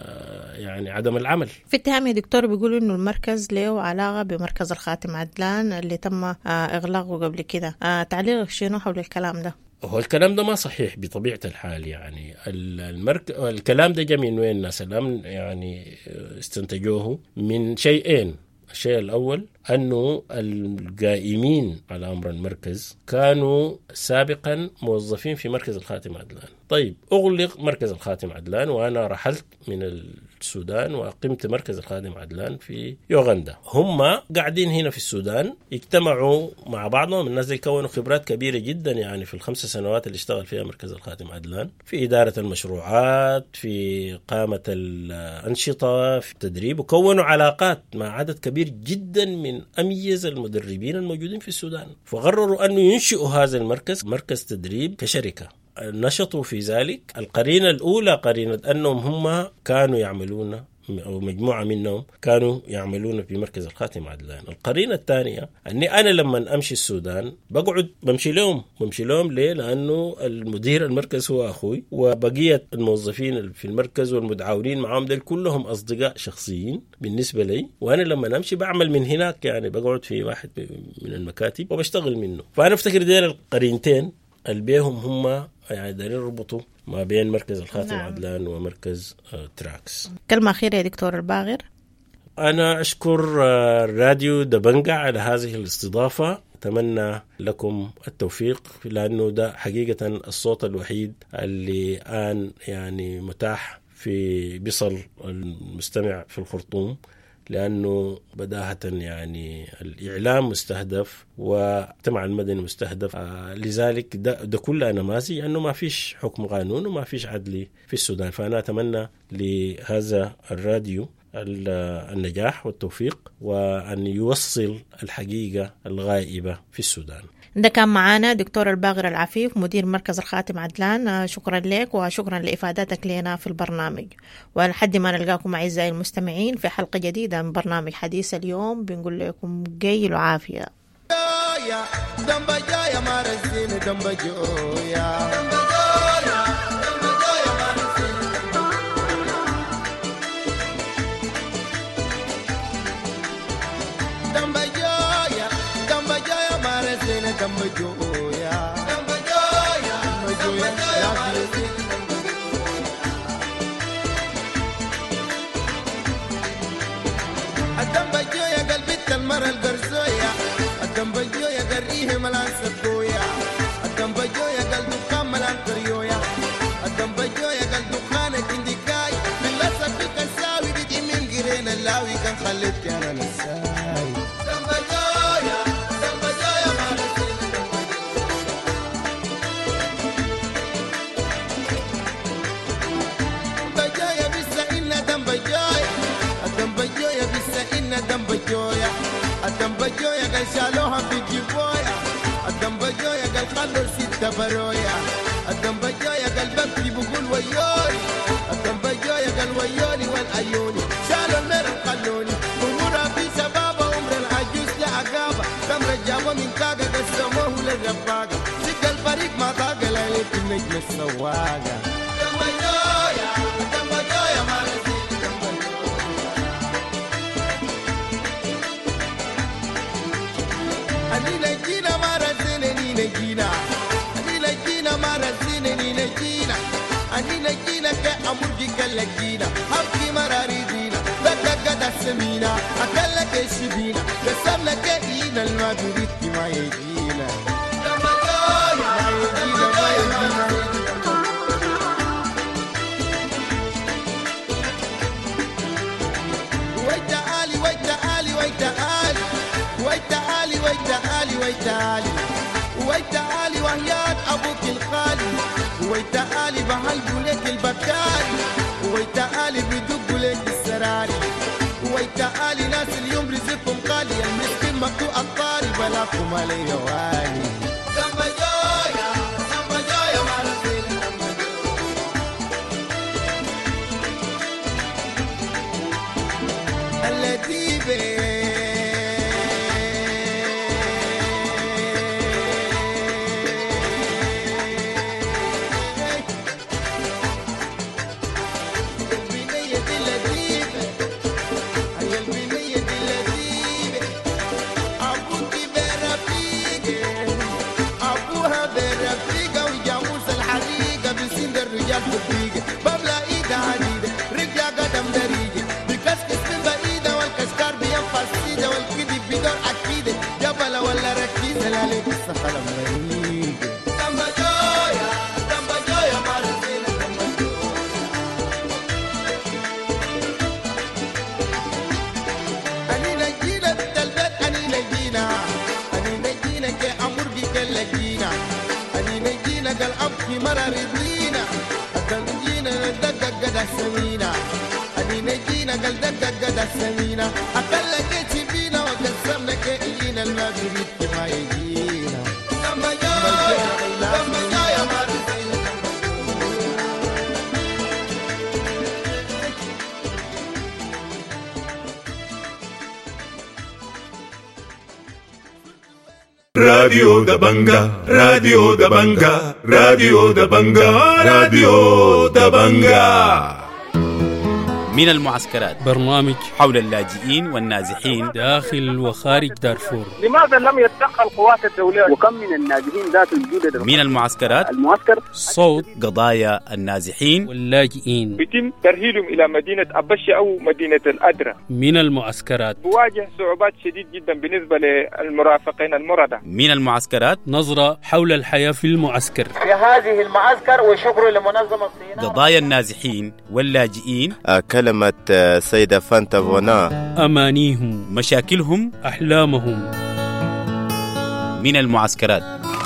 يعني عدم العمل. في اتهام يا دكتور بيقولوا إنه المركز له علاقة بمركز الخاتم عدلان اللي تم إغلاقه قبل كده، تعليقك شنو حول الكلام ده؟ هو الكلام ده ما صحيح بطبيعة الحال. يعني المرك... الكلام ده جاء من وين؟ الناس الأمن يعني استنتجوه من شيئين. الشيء الأول أنه القائمين على أمر المركز كانوا سابقا موظفين في مركز الخاتم عدلان. طيب أغلق مركز الخاتم عدلان، وأنا رحلت من السودان وأقمت مركز الخاتم عدلان في يوغندا. هم قاعدين هنا في السودان، اجتمعوا مع بعضهم، الناس دي كونوا خبرات كبيرة جدا يعني في الخمس سنوات اللي اشتغل فيها مركز الخاتم عدلان، في إدارة المشروعات، في قامة الأنشطة، في التدريب، وكونوا علاقات مع عدد كبير جدا من أميز المدربين الموجودين في السودان. فقرروا أن ينشئوا هذا المركز مركز تدريب كشركة. نشطوا في ذلك. القرينة الأولى قرينة أنهم هم كانوا يعملون، أو مجموعة منهم كانوا يعملون في مركز الخاتم عدلان. القرينة الثانية أني أنا لما أمشي السودان بقعد بمشي لهم بمشي لهم ليه؟ لأنه المدير المركز هو أخوي، وبقية الموظفين في المركز والمتعاونين معهم دول كلهم أصدقاء شخصيين بالنسبة لي، وأنا لما أمشي بعمل من هناك، يعني بقعد في واحد من المكاتب وبشتغل منه. فأنا أفتكر ديل القرينتين البيهم هم يعني دارين يربطوا ما بين مركز الخاتم نعم. عدلان ومركز تراكس. كلمة أخيرة يا دكتور الباغر. أنا أشكر راديو دبنجة على هذه الاستضافة، أتمنى لكم التوفيق، لأنه ده حقيقة الصوت الوحيد اللي الآن يعني متاح في بصل المستمع في الخرطوم، لأنه بداهة يعني الإعلام مستهدف والمجتمع المدني مستهدف. آه لذلك ده, ده كله نماذج أنه ما فيش حكم قانون وما فيش عدل في السودان. فأنا أتمنى لهذا الراديو النجاح والتوفيق، وأن يوصل الحقيقة الغائبة في السودان. ده كان معانا دكتور الباغر العفيف مدير مركز الخاتم عدلان. شكرا لك وشكرا لإفادتك لنا في البرنامج، ولحد ما نلقاكم أعزائي المستمعين في حلقة جديدة من برنامج حديث اليوم، بنقول لكم جيل وعافية. Damba joya, damba joya, damba joya, damba joya, qalbit almar algarzoya, damba joya, garrihe malan sabgoya, damba joya, qalbu kamalan karyoya, damba joya, qalbu khana kindikai, billah sabika sawi bidi min girena lawi kan khalit yana nasai. Damba joya, damba joya mar Damba joya, العيوني والعيوني شالوا المرم خلوني أمورها في شبابة عمر العجوز لعقابة كم رجابة من كاكا قسموه للرباقة شق الفريق ما طاقة ليلة النجم السواقة دمبجويا دمبجويا ما نسيت أني نجينا ما رزينني نجينا أني نجينا ما رزينني نجينا أني نجينا كأمرجي كالجينا حبكي مراريدينا دقا السمينة أكلك الشبينة قسمنا كإينا المدريد ما يجينا دمبجويا ما يجينا ما يجينا ويتعالي ويتعالي ويتعالي ويتعالي ويتعالي ويتعالي ويتعالي وهيات أبوك الخالي ويتعالي بهلبوا لك البكاري ويتعالي بدقوا لك السراري ويتعالي ناس اليوم رزقكم غالي المسكين مكتوب الطاري بلاكم علي والي دمبجويا دمبجويا ما رزينا اللتيبة بابلا ايدها عديدة رجع قدم دريجة بكسكس من بعيدة والكشكار بينفس سيدة والكذب بدور أكيدة جبلة ولا ركيزة لالك السخلة مريجة دمبجويا دمبجويا ما رزينا أني نجينا بالتلبات أني نجينا أني نجينا كأمرجي كاللجينا أني نجينا كالأبكي مرة رضينا نجينا ندقق قد السمينة أني نجينا قل دقق قد السمينة أقلك تبينا وقسمنا كإينا المغرب كما يجينا دمبجويا دمبجويا ما رزينا راديو دبنجا راديو دبنجا راديو دبنجا راديو دبنجا من المعسكرات برنامج حول اللاجئين والنازحين داخل وخارج دارفور. لماذا لم يتدخل القوات الدولية وكم من النازحين ذات الجودة من المعسكرات المعسكر صوت قضايا النازحين واللاجئين يتم ترحيلهم إلى مدينة أبشة أو مدينة الأدرة. من المعسكرات بواجه صعوبات شديد جدا بالنسبة للمرافقين المردة. من المعسكرات نظرة حول الحياة في المعسكر. في هذه المعسكر وشكر لمنظمة الصيانة. قضايا النازحين واللاجئين كلمة سيدة فانتا فونا أمانيهم مشاكلهم أحلامهم. من المعسكرات.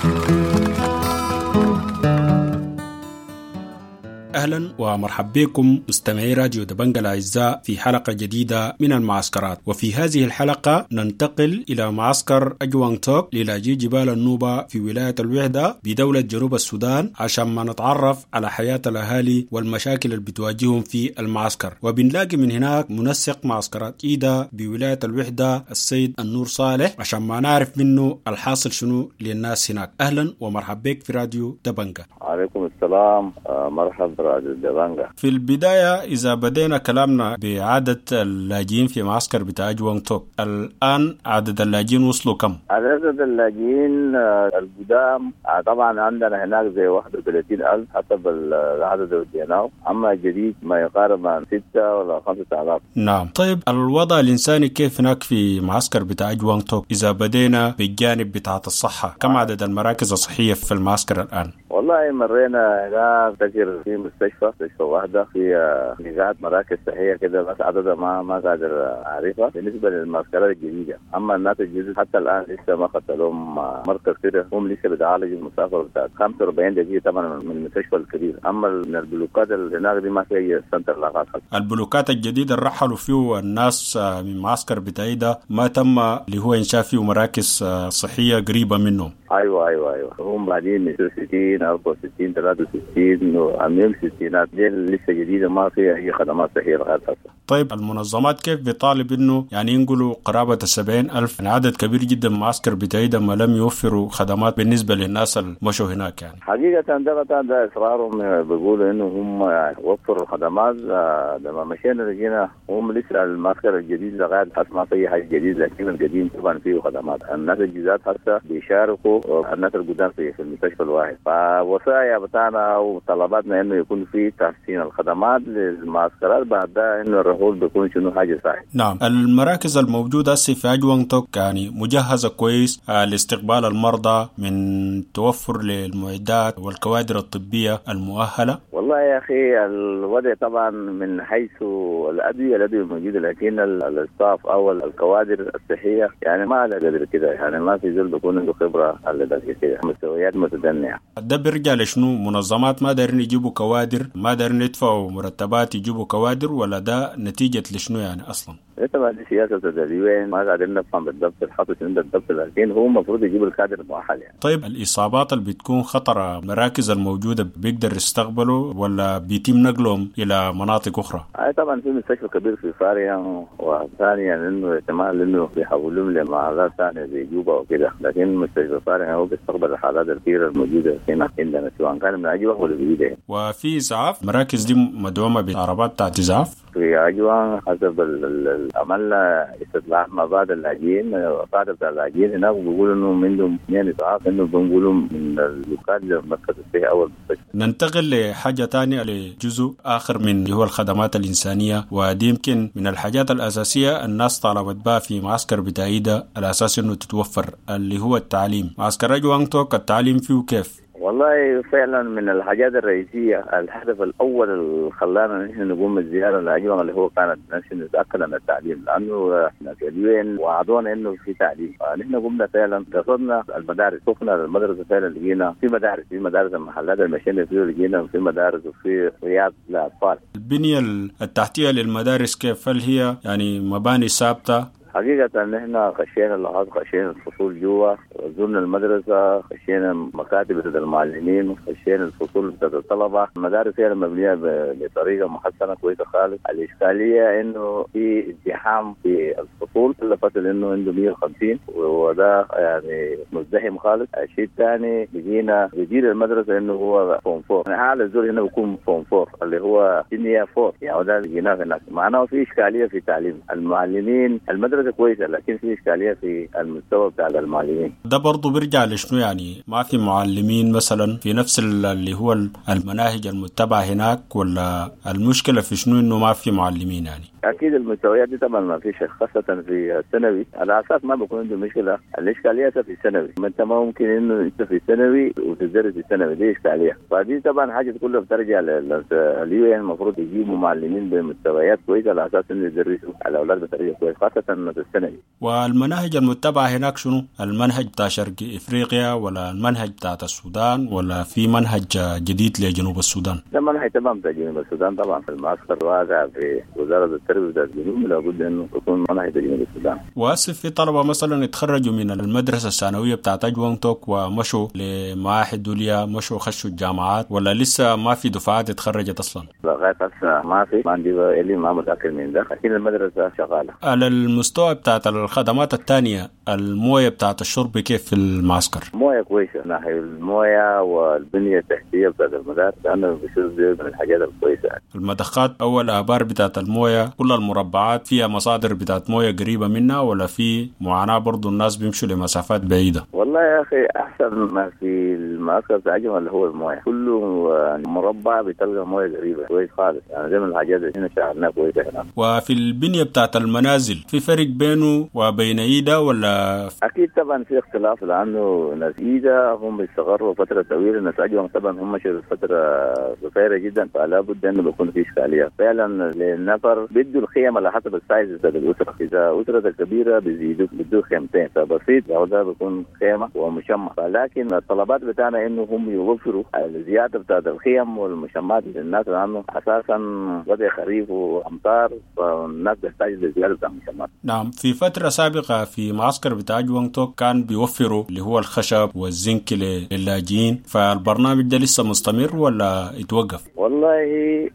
أهلا ومرحبا بكم مستمعي راديو دبنجا الأعزاء في حلقة جديدة من المعسكرات. وفي هذه الحلقة ننتقل إلى معسكر أجوانغ توك للاجئي جبال النوبة في ولاية الوحدة بدولة جنوب السودان عشان ما نتعرف على حياة الأهالي والمشاكل اللي بتواجههم في المعسكر. وبنلاقي من هناك منسق معسكرات إيدا بولاية الوحدة السيد النور صالح عشان ما نعرف منه الحاصل شنو للناس هناك. أهلا ومرحبا بك في راديو دبنجا. عليكم السلام. مرحبا. في البداية إذا بدينا كلامنا بعدد اللاجئين في معسكر بتاع أجوانغ توك، الآن عدد اللاجئين وصلوا كم؟ عدد اللاجئين القدام طبعا عندنا هناك زي واحد وثلاثين ألف حسب العدد اللي وديناه، أما الجديد ما يقارب عن ستة ولا خمسة آلاف. نعم. طيب الوضع الإنساني كيف هناك في معسكر بتاع أجوانغ توك؟ إذا بدينا بالجانب بتاع الصحة، كم عدد المراكز الصحية في المعسكر الآن؟ والله مرينا هنا تذكر في مستشفى مستشفى واحدة في نقاط مراكز صحية كده، بس عددها ما ما قادر أعرفها بالنسبة للمعسكرات الجديدة. أما الناس الجديد حتى الآن لسه ما خدت لهم مركز كده، هم لسه بتعالجوا المسافة بتاعت خمسة وأربعين دقيقة طبعا من المستشفى الكبير. أما من البلوكات اللي هناك دي ما في سنتر لاقات. البلوكات الجديدة اللي رحلوا فيه الناس من معسكر بتاعيدا ما تم اللي هو إنشاء فيه مراكز صحية قريبة منهم. ايوه ايوه ايوه هم بعدين يصير ستين أربعة وستين ثلاثة وستين وعميم ستينات دي لسه جديده ما فيها اي خدمات صحيه لغايه هسه. طيب المنظمات كيف بيطالب انه يعني ينقلوا قرابه السبعين ألف يعني عدد كبير جدا من معسكر بتاعيدا ما لم يوفروا خدمات بالنسبه للناس اللي مشوا هناك؟ يعني حقيقه ده ده اصرارهم بيقولوا انه هم وفروا الخدمات. لما مشينا لقينا هم لسه المعسكر الجديد لغايه هسه ما في حاجه جديد، لكن القديم طبعا فيه خدمات. الناس الجداد هسه بيشاركوا الناس القدام في المستشفى الواحد. فوصايا بتاعنا وطلباتنا انه يكون في تحسين الخدمات للمعسكرات، بعد ده انه الرحول بيكون شنو حاجه صحيح. نعم. المراكز الموجوده هسه في أجوان توك يعني مجهزه كويس لاستقبال المرضى من توفر للمعدات والكوادر الطبيه المؤهله؟ والله يا اخي الوضع طبعا من حيث الادويه الادويه موجوده، لكن الستاف او الكوادر الصحيه يعني ما على قدر كده، يعني ما في زول بيكون عنده خبره على قدر كده، مستويات متدنيه. ده بيرجع لشنو؟ منظمات ما دارين يجيبوا كوادر، ما دارين يدفعوا مرتبات يجيبوا كوادر، ولا ده نتيجه لشنو يعني اصلا؟ طبعا دي سياسه تدريبيه ما قاعدين نفهم بالضبط الحاطط عند الضبط، لكن هو المفروض يجيب الكادر المؤهل يعني. طيب الاصابات اللي بتكون خطر المراكز الموجوده بيقدر يستقبلوا ولا بيتم نقلهم الى مناطق اخرى؟ اي طبعا في مستشفى كبير في فاريا، وثانيا انه احتمال انه بيحولوهم لمحافظات ثانيه زي جوبا وكده، لكن مستشفى فاريا هو بيستقبل الحالات الكبيره الموجوده هنا عندنا سواء كان من عجوه ولا جديده. وفي اسعاف مراكز دي مدعومه بعربات بتاعت اسعاف؟ في عجوة حسب عملنا استطلاع ما بعد اللاجئين بعد بتاع اللاجئين هناك بيقولوا انه عندهم اثنين اسعاف، انه بنقولوا من الوكاله للمركز الصحي اول مستشفى. ننتقل لحاجه ثانيه لجزء اخر من اللي هو الخدمات الانسانيه، ودي يمكن من الحاجات الاساسيه الناس طالبت بها في معسكر بتاعيدا الاساس انه تتوفر، اللي هو التعليم. معسكر أجوان توك التعليم فيه كيف؟ والله فعلا من الحاجات الرئيسيه. الهدف الاول اللي خلانا نحن نقوم بالزياره لاجوان اللي هو كانت نحن نتاكد من التعليم، لانه احنا كديوين وعدونا انه في تعليم، فنحن قمنا فعلا قصدنا المدارس، شفنا المدرسه فعلا لقينا في مدارس في مدارس المحلات اللي مشينا فيه لقينا في مدارس وفي رياض للاطفال. البنيه التحتيه للمدارس كيف؟ هل هي يعني مباني ثابته؟ حقيقة نحن خشينا اللحظات، خشينا الفصول جوا، زرنا المدرسة، خشينا مكاتب بتاعت المعلمين، خشينا الفصول بتاعت الطلبة. المدارس هي مبنية بطريقة محسنة كويسة خالص. الإشكالية إنه في ازدحام في الفصول، كل فترة إنه عنده مية وخمسين وده يعني مزدحم خالص. الشيء الثاني بيجينا بيدير المدرسة إنه هو فوم فور، يعني أعلى زول هنا بيكون فوم فور اللي هو سينيا فور، يعني ده بيجينا هناك. معناه في إشكالية في تعليم المعلمين. المدرسة كويسة لكن في إشكالية في المستوى بتاع المعلمين. ده برضو بيرجع لشنو؟ يعني ما في معلمين مثلا في نفس اللي هو المناهج المتبعة هناك، ولا المشكلة في شنو إنه ما في معلمين؟ يعني أكيد المستويات دي طبعا ما فيش، خاصة في الثانوي على أساس ما بيكون عنده مشكلة. الإشكالية في الثانوي، ما أنت ما ممكن إنه أنت في الثانوي وتدرس في الثانوي، دي إشكالية. فدي طبعا حاجة كلها بترجع لليو يعني المفروض يجيبوا معلمين بمستويات كويسة على أساس إنه يدرسوا على الأولاد بطريقة كويسة، خاصة في الثانوي. والمناهج المتبعة هناك شنو؟ المنهج بتاع شرق إفريقيا ولا المنهج بتاع السودان، ولا في منهج جديد لجنوب السودان؟ ده منهج تمام بتاع جنوب السودان طبعا. في المعسكر واقع في وزارة التربية بتاع الجنوب لابد إنه يكون منهج جنوب السودان. واسف في طلبة مثلا يتخرجوا من المدرسة الثانوية بتاعت أجوان توك ومشوا لمعاهد دولية، مشوا خشوا الجامعات، ولا لسه ما في دفعات اتخرجت أصلا؟ لغاية هسه ما في، ما عندي علم، ما متأكد من ده، لكن المدرسة شغالة. على المستوى بتاعت الخدمات الثانية، الموية بتاعت الشرب كيف في المعسكر؟ موية كويسة، ناحية الموية والبنية التحتية بتاعت المدارس لأنه بشوف دي من الحاجات الكويسة. المدخات أو الآبار بتاعت الموية كل المربعات فيها مصادر بتاعت موية قريبة منها، ولا في معاناة برضو الناس بيمشوا لمسافات بعيدة؟ والله يا أخي أحسن ما في المعسكر بتاعهم اللي هو الموية، كله مربع بتلقى موية قريبة كويس خالص، يعني زي من الحاجات اللي هنا شعرناها كويسة هنا. وفي البنية بتاعت المنازل في فرق بينه وبين إيدا ولا؟ أكيد طبعا في اختلاف، لأنه ناس إيدا هم بيستقروا فترة طويلة، ناس أجوان طبعا هم مشوا فترة قصيرة جدا، فلا بد إنه بيكون في إشكالية فعلا للنفر. بيدوا الخيم على حسب السايز بتاع الأسرة، إذا أسرة كبيرة بيزيدوا بيدوا خيمتين، فبسيط أو ده بيكون خيمة ومشمع. لكن الطلبات بتاعنا إنه هم يوفروا الزيادة بتاع الخيم والمشمعات للناس، لأنه أساسا وضع خريف وأمطار، فالناس تحتاج لزيادة بتاع المشمعات. نعم. نعم، في فترة سابقة في معسكر بتاع أجوانتوك كان بيوفروا اللي هو الخشب والزنك للاجئين، فالبرنامج ده لسه مستمر ولا يتوقف؟ والله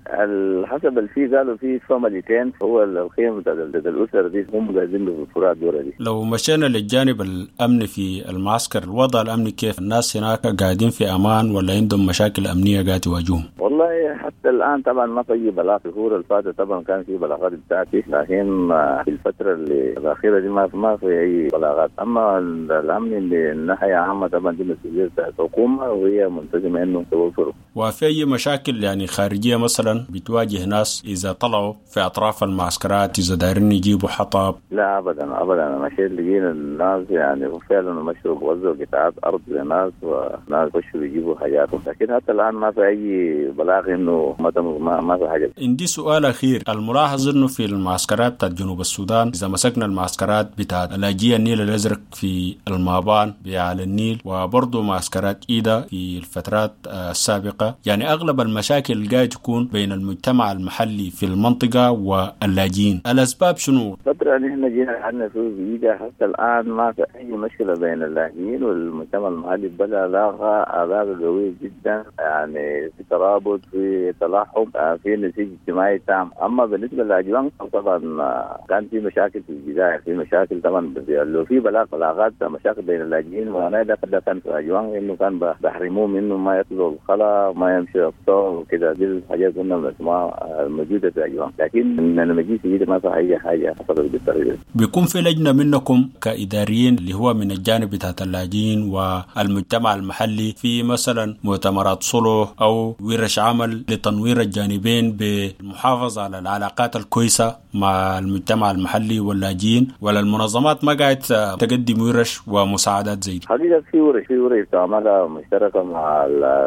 الحسب اللي فيه قالوا فيه فاميليتين، هو الخيمة بتاع الأسر دي هم قاعدين بالفروع الدورة دي. لو مشينا للجانب الأمني في المعسكر، الوضع الأمني كيف؟ الناس هناك قاعدين في أمان ولا عندهم مشاكل أمنية قاعد تواجههم؟ والله حتى الآن طبعا ما في أي بلاغ. في الشهور اللي فاتت طبعا كان في بلاغات بتاعتي، لكن في الفترة اللي الأخيرة دي ما ما في أي بلاغات. أما الأمن اللي الناحية عامة طبعا دي مسؤولية الحكومة وهي ملتزمة إنه توفره. وفي أي مشاكل يعني خارجية مثلا بتواجه ناس إذا طلعوا في أطراف المعسكرات، إذا دايرين يجيبوا حطب؟ لا أبدا أبدا. أنا مشيت لقينا الناس يعني فعلا مشوا بوزعوا قطعات أرض لناس وناس بشوا يجيبوا حاجاتهم، لكن حتى الآن ما في أي بلاغ إنه ما ما في حاجة. عندي سؤال أخير، الملاحظ إنه في المعسكرات بتاعت جنوب السودان، إذا مسكنا المعسكرات بتاعت اللاجئين النيل الأزرق في المابان بعلى النيل، وبرضه معسكرات إيدا في الفترات السابقة، يعني أغلب المشاكل اللي قاعد تكون بين المجتمع المحلي في المنطقة واللاجئين. الأسباب شنو؟ فترة نحن جينا عندنا في إيدا حتى الآن ما في أي مشكلة بين اللاجئين والمجتمع المحلي، بل علاقة علاقة قوية جدا، يعني في ترابط، في تلاحم، في نسيج اجتماعي تام. أما بالنسبة لللاجئين طبعا كان في مشاكل في البداية، في مشاكل طبعا لو في بلاغ بلاغات مشاكل بين اللاجئين، وأنا ده قد كان في اللاجئين إنه كان بحرموهم إنه ما يطلعوا الخلا، ما يمشي أبطال وكده. دي الحاجات كنا بنسمعها موجودة في اللاجئين، لكن لما جيت في ما في أي حاجة حصلت بالطريقة. بيكون في لجنة منكم كإداريين اللي هو من الجانب بتاع اللاجئين والمجتمع المحلي في مثلا مؤتمرات صلح أو ورش عمل لتنوير الجانبين بالمحافظة على العلاقات الكويسة مع المجتمع المحلي واللاجئين، ولا المنظمات ما قاعد تقدم ورش ومساعدات زي دي؟ حقيقة في ورش في ورش تعملها مشتركة مع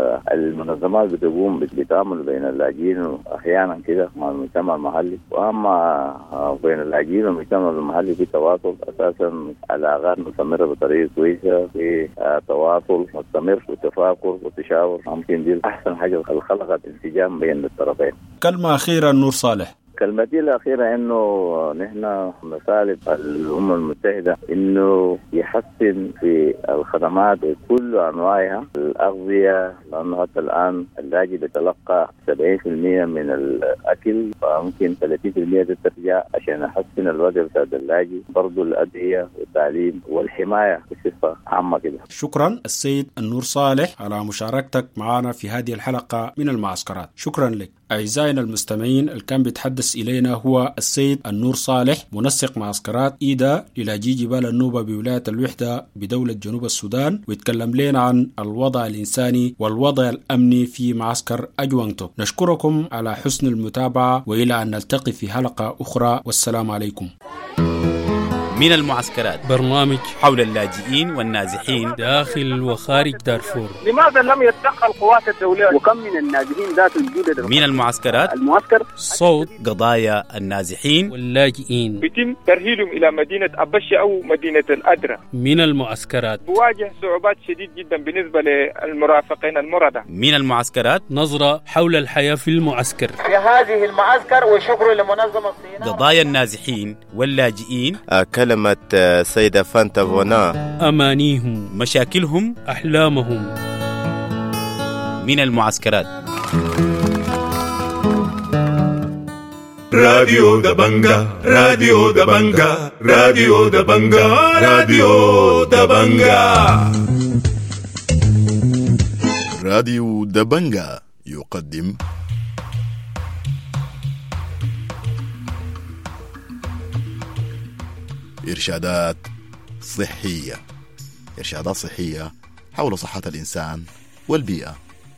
المنظمات بتقوم بالتعامل بين اللاجئين وأحيانا كده مع المجتمع المحلي. وأما بين اللاجئين والمجتمع المحلي في تواصل أساسا، علاقات مستمرة بطريقة كويسة، في تواصل مستمر وتفاكر وتشاور. ممكن دي أحسن حاجة خلقت انسجام بين الطرفين. كلمة أخيرة نور صالح. كلمتي الأخيرة إنه نحن نطالب الأمم المتحدة إنه يحسن في الخدمات بكل أنواعها، الأغذية، لأنه حتى الآن اللاجئ بيتلقى سبعين بالمئة من الأكل، فممكن ثلاثين بالمئة ترجع عشان يحسن الوضع بتاع اللاجئ. برضو الأدوية والتعليم والحماية بصفة عامة كده. شكرا السيد النور صالح على مشاركتك معنا في هذه الحلقة من المعسكرات. شكرا لك. أعزائنا المستمعين، اللي كان بيتحدث إلينا هو السيد النور صالح، منسق معسكرات إيدا للاجئي جبال النوبة بولاية الوحدة بدولة جنوب السودان، ويتكلم لنا عن الوضع الإنساني والوضع الأمني في معسكر أجوانتوك. نشكركم على حسن المتابعة، وإلى أن نلتقي في حلقة أخرى، والسلام عليكم. من المعسكرات، برنامج حول اللاجئين والنازحين داخل وخارج دارفور. لماذا لم يتدخل القوات الدولية؟ وكم من النازحين ذات الجودة؟ من المعسكرات، المعسكر صوت قضايا النازحين واللاجئين، يتم ترحيلهم إلى مدينة أبشة أو مدينة الأدرى. من المعسكرات، بواجه صعوبات شديد جدا بالنسبة للمرافقين المردة. من المعسكرات، نظرة حول الحياة في المعسكر. في هذه المعسكر، وشكر لمنظمة الصيانة. قضايا النازحين واللاجئين، كلمة سيدة فانتا فونا، أمانيهم، مشاكلهم، أحلامهم. من المعسكرات. راديو دبنجا راديو دبنجا راديو دبنجا راديو دبنجا راديو دبنجا يقدم إرشادات صحية إرشادات صحية حول صحة الإنسان والبيئة.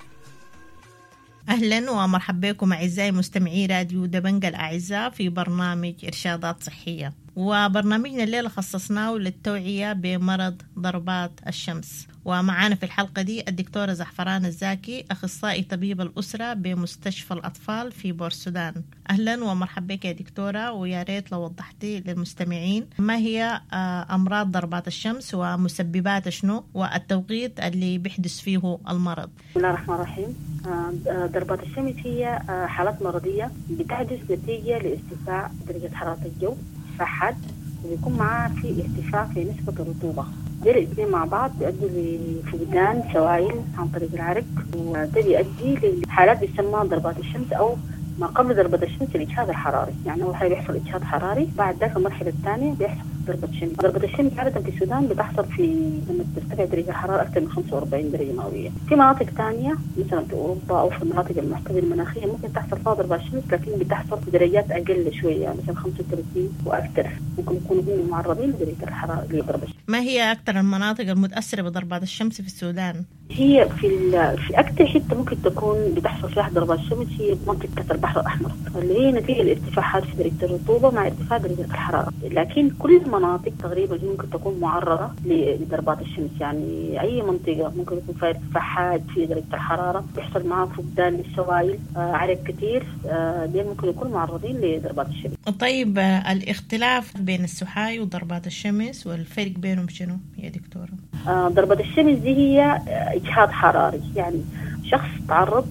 أهلا ومرحبا بكم أعزائي مستمعي راديو دبنجا الأعزاء في برنامج إرشادات صحية. وبرنامجنا الليلة خصصناه للتوعية بمرض ضربات الشمس، ومعانا في الحلقة دي الدكتورة زعفران الزاكي، أخصائي طبيب الأسرة بمستشفى الأطفال في بورسودان. أهلا ومرحبا بك يا دكتورة، ويا ريت لو وضحتي للمستمعين ما هي أمراض ضربات الشمس ومسببات شنو والتوقيت اللي بيحدث فيه المرض. بسم الله الرحمن الرحيم. ضربات الشمس هي حالات مرضية بتحدث نتيجة لارتفاع درجة حرارة الجو فحد وبيكون معاه في ارتفاع في نسبة الرطوبة. دول الاثنين مع بعض بيؤدوا لفقدان سوائل عن طريق العرق، وده بيؤدي لحالات بيسموها ضربات الشمس أو ما قبل ضربة الشمس الإجهاد الحراري. يعني أول حاجة بيحصل إجهاد حراري، بعد ذاك المرحلة الثانية بيحصل ضربة الشمس. ضربة الشمس عادة في السودان بتحصل في لما ترتفع درجة الحرارة أكثر من خمسة وأربعين درجة مئوية. في مناطق ثانية مثلا في أوروبا أو في المناطق المحتوية المناخية ممكن تحصل فيها ضربة الشمس، لكن بتحصل في درجات أقل شوية مثلا خمسة وثلاثين وأكثر، ممكن يكونوا هم معرضين لدرجة الحرارة لضربة الشمس. ما هي أكثر المناطق المتأثرة بضربات الشمس في السودان؟ هي في في أكثر حتة ممكن تكون بتحصل فيها ضربات الشمس هي منطقة البحر الأحمر، اللي هي نتيجة الارتفاعات في درجة الرطوبة مع ارتفاع درجة الحرارة. لكن كل المناطق تقريبا ممكن تكون معرضة لضربات الشمس. يعني أي منطقة ممكن يكون فيها ارتفاعات في درجة الحرارة بيحصل معها فقدان للسوائل، آه عرق كثير، آه دي ممكن يكونوا معرضين لضربات الشمس. طيب آه الاختلاف بين السحاي وضربات الشمس والفرق بينهم شنو يا دكتورة؟ آه ضربة الشمس دي هي إجهاد حراري، يعني شخص تعرض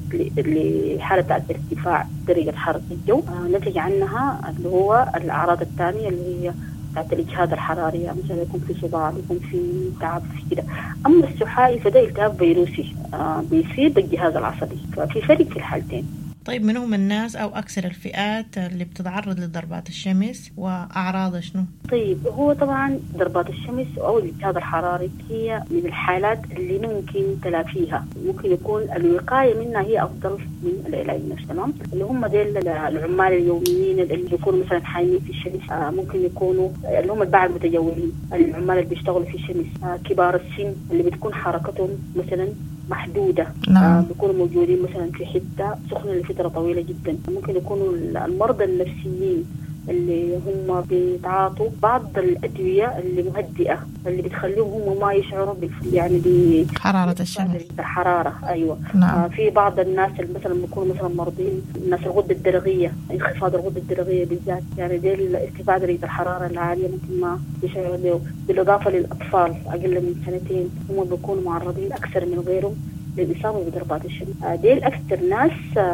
لحالة ارتفاع درجة حرارة الجو، آه نتج عنها اللي هو الأعراض الثانية اللي هي بتاعت الإجهاد الحراري، يعني مثلا يكون في صداع، يكون في تعب في كده. أما السحائي فده التهاب فيروسي آه بيصيب الجهاز العصبي، ففي فرق في الحالتين. طيب من هم الناس أو أكثر الفئات اللي بتتعرض لضربات الشمس وأعراضها شنو؟ طيب هو طبعا ضربات الشمس أو الإجهاد الحراري هي من الحالات اللي ممكن تلافيها، ممكن يكون الوقاية منها هي أفضل من العلاج نفسه. تمام، اللي هم ديل العمال اليوميين اللي بيكونوا مثلا حايمين في الشمس، آه ممكن يكونوا اللي هم الباعة المتجولين، العمال اللي بيشتغلوا في الشمس، آه كبار السن اللي بتكون حركتهم مثلا محدودة، نعم. آه بيكونوا موجودين مثلا في حتة سخنة لفترة طويلة جدا. ممكن يكونوا المرضى النفسيين اللي هم بيتعاطوا بعض الأدوية اللي مهدئة اللي بتخليهم هم ما يشعروا يعني بحرارة الشمس. الحرارة أيوة. نعم. آه في بعض الناس اللي مثلا بيكونوا مثلا مرضين، الناس الغدة الدرقية، انخفاض الغدة الدرقية بالذات، يعني دي ارتفاع درجة الحرارة العالية ممكن ما يشعروا له. بالإضافة للأطفال أقل من سنتين هم بيكونوا معرضين أكثر من غيرهم للإصابة بضربات الشمس. دي الأكثر ناس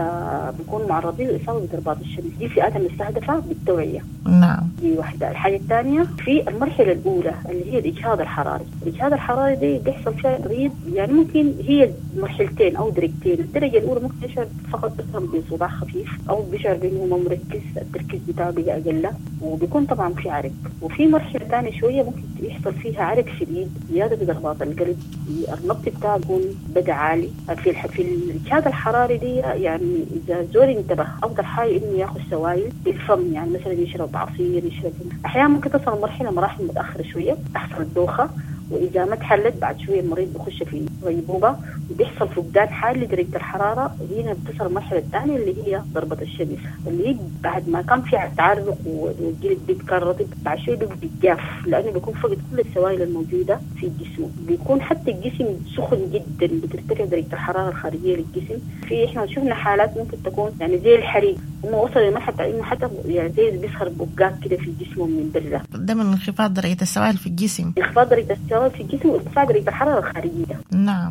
بيكونوا معرضين للإصابة بضربات الشمس. دي فئات مستهدفة بالتوعية. نعم. دي واحدة. الحاجة الثانية في المرحلة الأولى اللي هي الإجهاد الحراري. الإجهاد الحراري دي بيحصل فيها تغيير، يعني ممكن هي مرحلتين أو درجتين. الدرجة الأولى ممكن يشعر فقط بس بصداع خفيف أو بيشعر بأنه هو مركز، التركيز بتاعه بيبقى أقل، وبيكون طبعا في عرق. وفي مرحلة ثانية شوية ممكن يحصل فيها عرق شديد، زيادة بضربات القلب، النبض بتاعه يكون بدأ عالي. في في الإجهاد الحراري دي يعني إذا زول انتبه أفضل حاجة إنه يأخذ سوائل بالفم، يعني مثلا يشرب عصير، يشرب. أحيانا ممكن تصل مرحلة مراحل متأخرة شوية تحصل الدوخة، وإذا ما تحلت بعد شوية المريض بيخش في غيبوبة وبيحصل فقدان حاد لدرجة الحرارة. هنا بتصل المرحلة الثانية اللي هي ضربة الشمس، اللي بعد ما كان في تعرق والجلد بيتكرر بعد شوية بيتجاف، لأنه بيكون فقد كل السوائل الموجودة في الجسم. بيكون حتى الجسم سخن جدا، بترتفع درجة الحرارة الخارجية للجسم. في إحنا شفنا حالات ممكن تكون يعني زي الحريق، هم وصلوا لمرحلة إنه حتى يعني زي بيسخر بقاق كده في جسمهم من برة. ده من انخفاض درجة السوائل في الجسم. انخفاض درجة السوائل في الجسم وارتفاع درجة الحرارة الخارجية. نعم.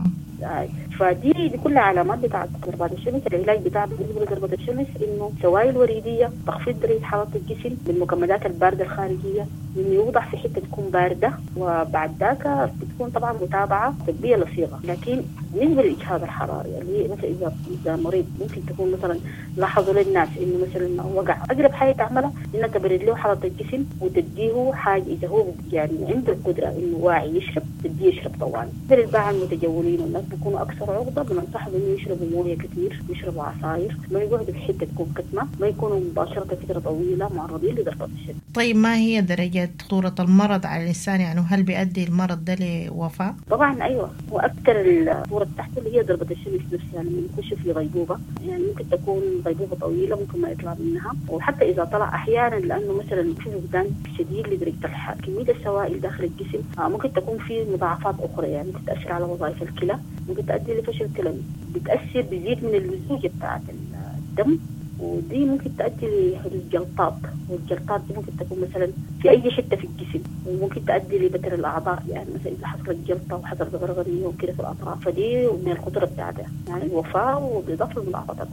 فدي دي كلها علامات بتاعت ضربات الشمس. العلاج بتاع بالنسبة لضربات الشمس إنه سوائل وريدية، تخفيض درجة حرارة الجسم بالمكملات الباردة الخارجية، إنه يوضع في حتة تكون باردة، وبعد ذاك بتكون طبعا متابعة طبية لصيغة. لكن بالنسبة للإجهاد الحراري اللي هي مثلا إذا إذا مريض ممكن تكون مثلا لاحظوا للناس إنه مثلا وقع، أقرب حاجة تعملها إنك تبرد له حرارة الجسم وتديه حاجة إذا هو يعني عنده القدرة إنه واعي يشرب، تديه يشرب طوال. مثل الباعة المتجولين والناس بيكونوا أكثر عرضة، بننصحهم إنه يشربوا موية كثير، يشربوا عصاير، ما يقعدوا في حتة تكون كتمة، ما يكونوا مباشرة فترة طويلة معرضين لضربات الشمس. طيب ما هي درجة خطورة المرض على الإنسان؟ يعني هل بيؤدي المرض ده لوفاة؟ طبعا أيوة، وأكثر الخطورة تحت اللي هي ضربة الشمس نفسها، يعني من يخش في غيبوبة، يعني ممكن تكون غيبوبة طويلة ممكن ما يطلع منها، وحتى إذا طلع أحيانا لأنه مثلا في فقدان شديد لدرجة الحرارة، كمية السوائل داخل الجسم ممكن تكون في مضاعفات أخرى، يعني ممكن تأثر على وظائف الكلى، ممكن تؤدي لفشل كلوي، بتأثر بزيد من اللزوجة بتاعت الدم، ودي ممكن تؤدي لحدوث جلطات، والجلطات دي ممكن تكون مثلا في أي حتة في الجسم، وممكن تؤدي لبتر الأعضاء، يعني مثلا إذا حصلت جلطة وحصلت غرغرية وكده في الأطراف، فدي من الخطورة بتاعتها يعني الوفاة، وبإضافة لمضاعفات أخرى.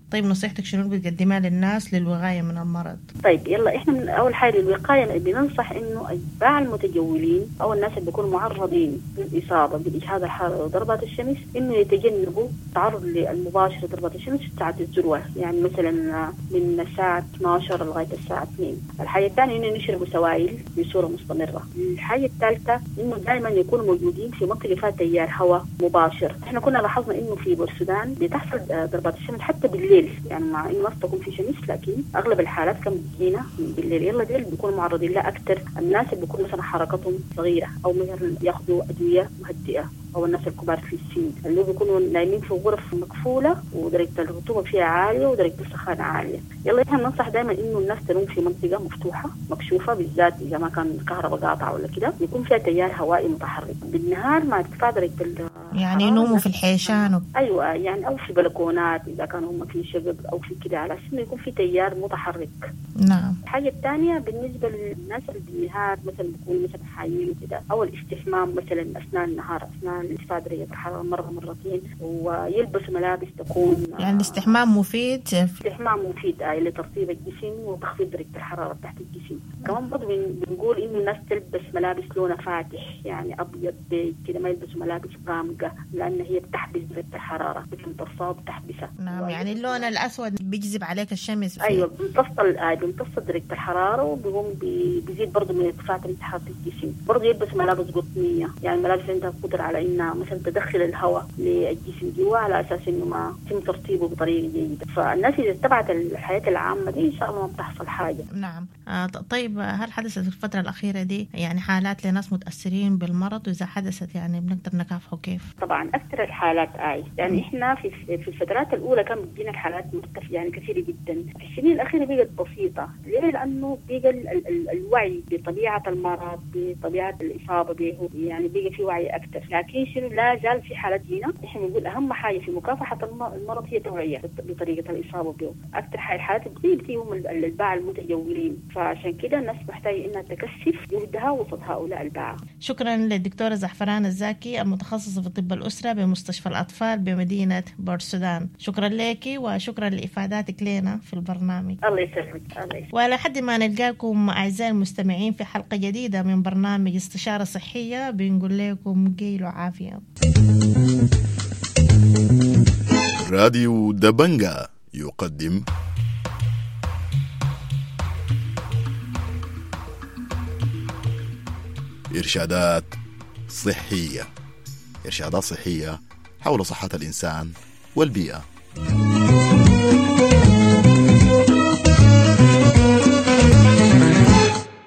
طيب نصيحتك شنو بتقدمها للناس للوقاية من المرض؟ طيب يلا احنا من اول حاجة للوقاية بننصح انه اتباع المتجولين او الناس اللي بيكونوا معرضين للإصابة بالإجهاد الحراري وضربات الشمس انه يتجنبوا التعرض للمباشر لضربات الشمس ساعة الذروة، يعني مثلا من الساعة اثنتي عشرة لغاية الساعة اثنين. الحاجة الثانية انه نشربوا سوائل بصورة مستمرة. الحاجة الثالثة انه دائما يكونوا موجودين في منطقة فيها تيار هواء مباشر. احنا كنا لاحظنا انه في بورسودان بتحصل ضربات الشمس حتى بالليل، يعني مع انه ما تكون في شمس لكن اغلب الحالات كم بتجينا بالليل. يلا ديل بيكونوا معرضين لها اكثر الناس اللي بيكون مثلا حركتهم صغيرة او مثلا ياخذوا ادوية مهدئة، او الناس الكبار في السن اللي بيكونوا نايمين في غرف مقفولة ودرجة الرطوبة فيها عالية ودرجة السخانة عالية. يلا احنا ننصح دائما انه الناس تنوم في منطقة مفتوحة مكشوفة، بالذات اذا ما كان الكهرباء قاطعة ولا كده، يكون فيها تيار هوائي متحرك. بالنهار مع ارتفاع درجة يعني ينوموا في الحيشان و... ايوه يعني او في بلكونات اذا كانوا هم في شقق او في كده، على اساس انه يكون في تيار متحرك. نعم. الحاجة الثانية بالنسبة للناس اللي بالنهار مثلا بيكونوا مثلا حايين وكده، او الاستحمام مثلا اثناء النهار اثناء ارتفاع درجة الحرارة مرة مرتين، ويلبسوا ملابس تكون يعني الاستحمام مفيد. الاستحمام مفيد آه لترطيب الجسم وتخفيض درجة الحرارة تحت الجسم. كمان برضه بنقول انه الناس تلبس ملابس لونها فاتح، يعني ابيض بيج كده، ما يلبسوا ملابس غامقة لان هي بتحبس درجة الحرارة، بتمتصها وبتحبسها. نعم. يعني اللون الاسود بيجذب عليك الشمس. ايوه بيمتص آه بيمتص درجة الحرارة وبيقوم بيزيد برضه من ارتفاع درجة حرارة الجسم. برضه يلبس ملابس قطنية، يعني ملابس عندها قدرة على انها مثلا تدخل الهواء للجسم جوا على اساس انه ما يتم ترطيبه بطريقه جيده. فالناس اذا اتبعت الحياه العامه دي ان شاء الله ما بتحصل حاجه. نعم. آه طيب هل حدثت في الفتره الاخيره دي يعني حالات لناس متاثرين بالمرض؟ واذا حدثت يعني بنقدر نكافحه كيف؟ طبعا اكثر الحالات اي يعني احنا في في الفترات الاولى كان بيجينا الحالات مرتفعه يعني كثيره جدا. في السنين الاخيره بقت بسيطه. ليه؟ لانه بقى ال ال ال الوعي بطبيعه المرض بطبيعه الاصابه به، يعني بقى في وعي اكثر. لكن شنو لا زال في حالات جينا احنا بنقول اهم حاجه في مكافحه المرض هي توعيه بطريقه الاصابه به. اكثر حاجه الحالات بتيجي هم الباعة المتجولين، فعشان كده الناس محتاجه انها تكثف جهدها وسط هؤلاء الباعة. شكرا للدكتوره زعفران الزاكي المتخصصه في طب الاسره بمستشفى الاطفال بمدينه بورسودان. شكرا لك وشكرا لافاداتك لنا في البرنامج. الله يسلمك. الله يسلمك. ولحد ما نلقاكم اعزائي المستمعين في حلقه جديده من برنامج استشاره صحيه، بنقول لكم قيلوا عافيه. راديو دبنجا يقدم إرشادات صحية. إرشادات صحية حول صحة الإنسان والبيئة.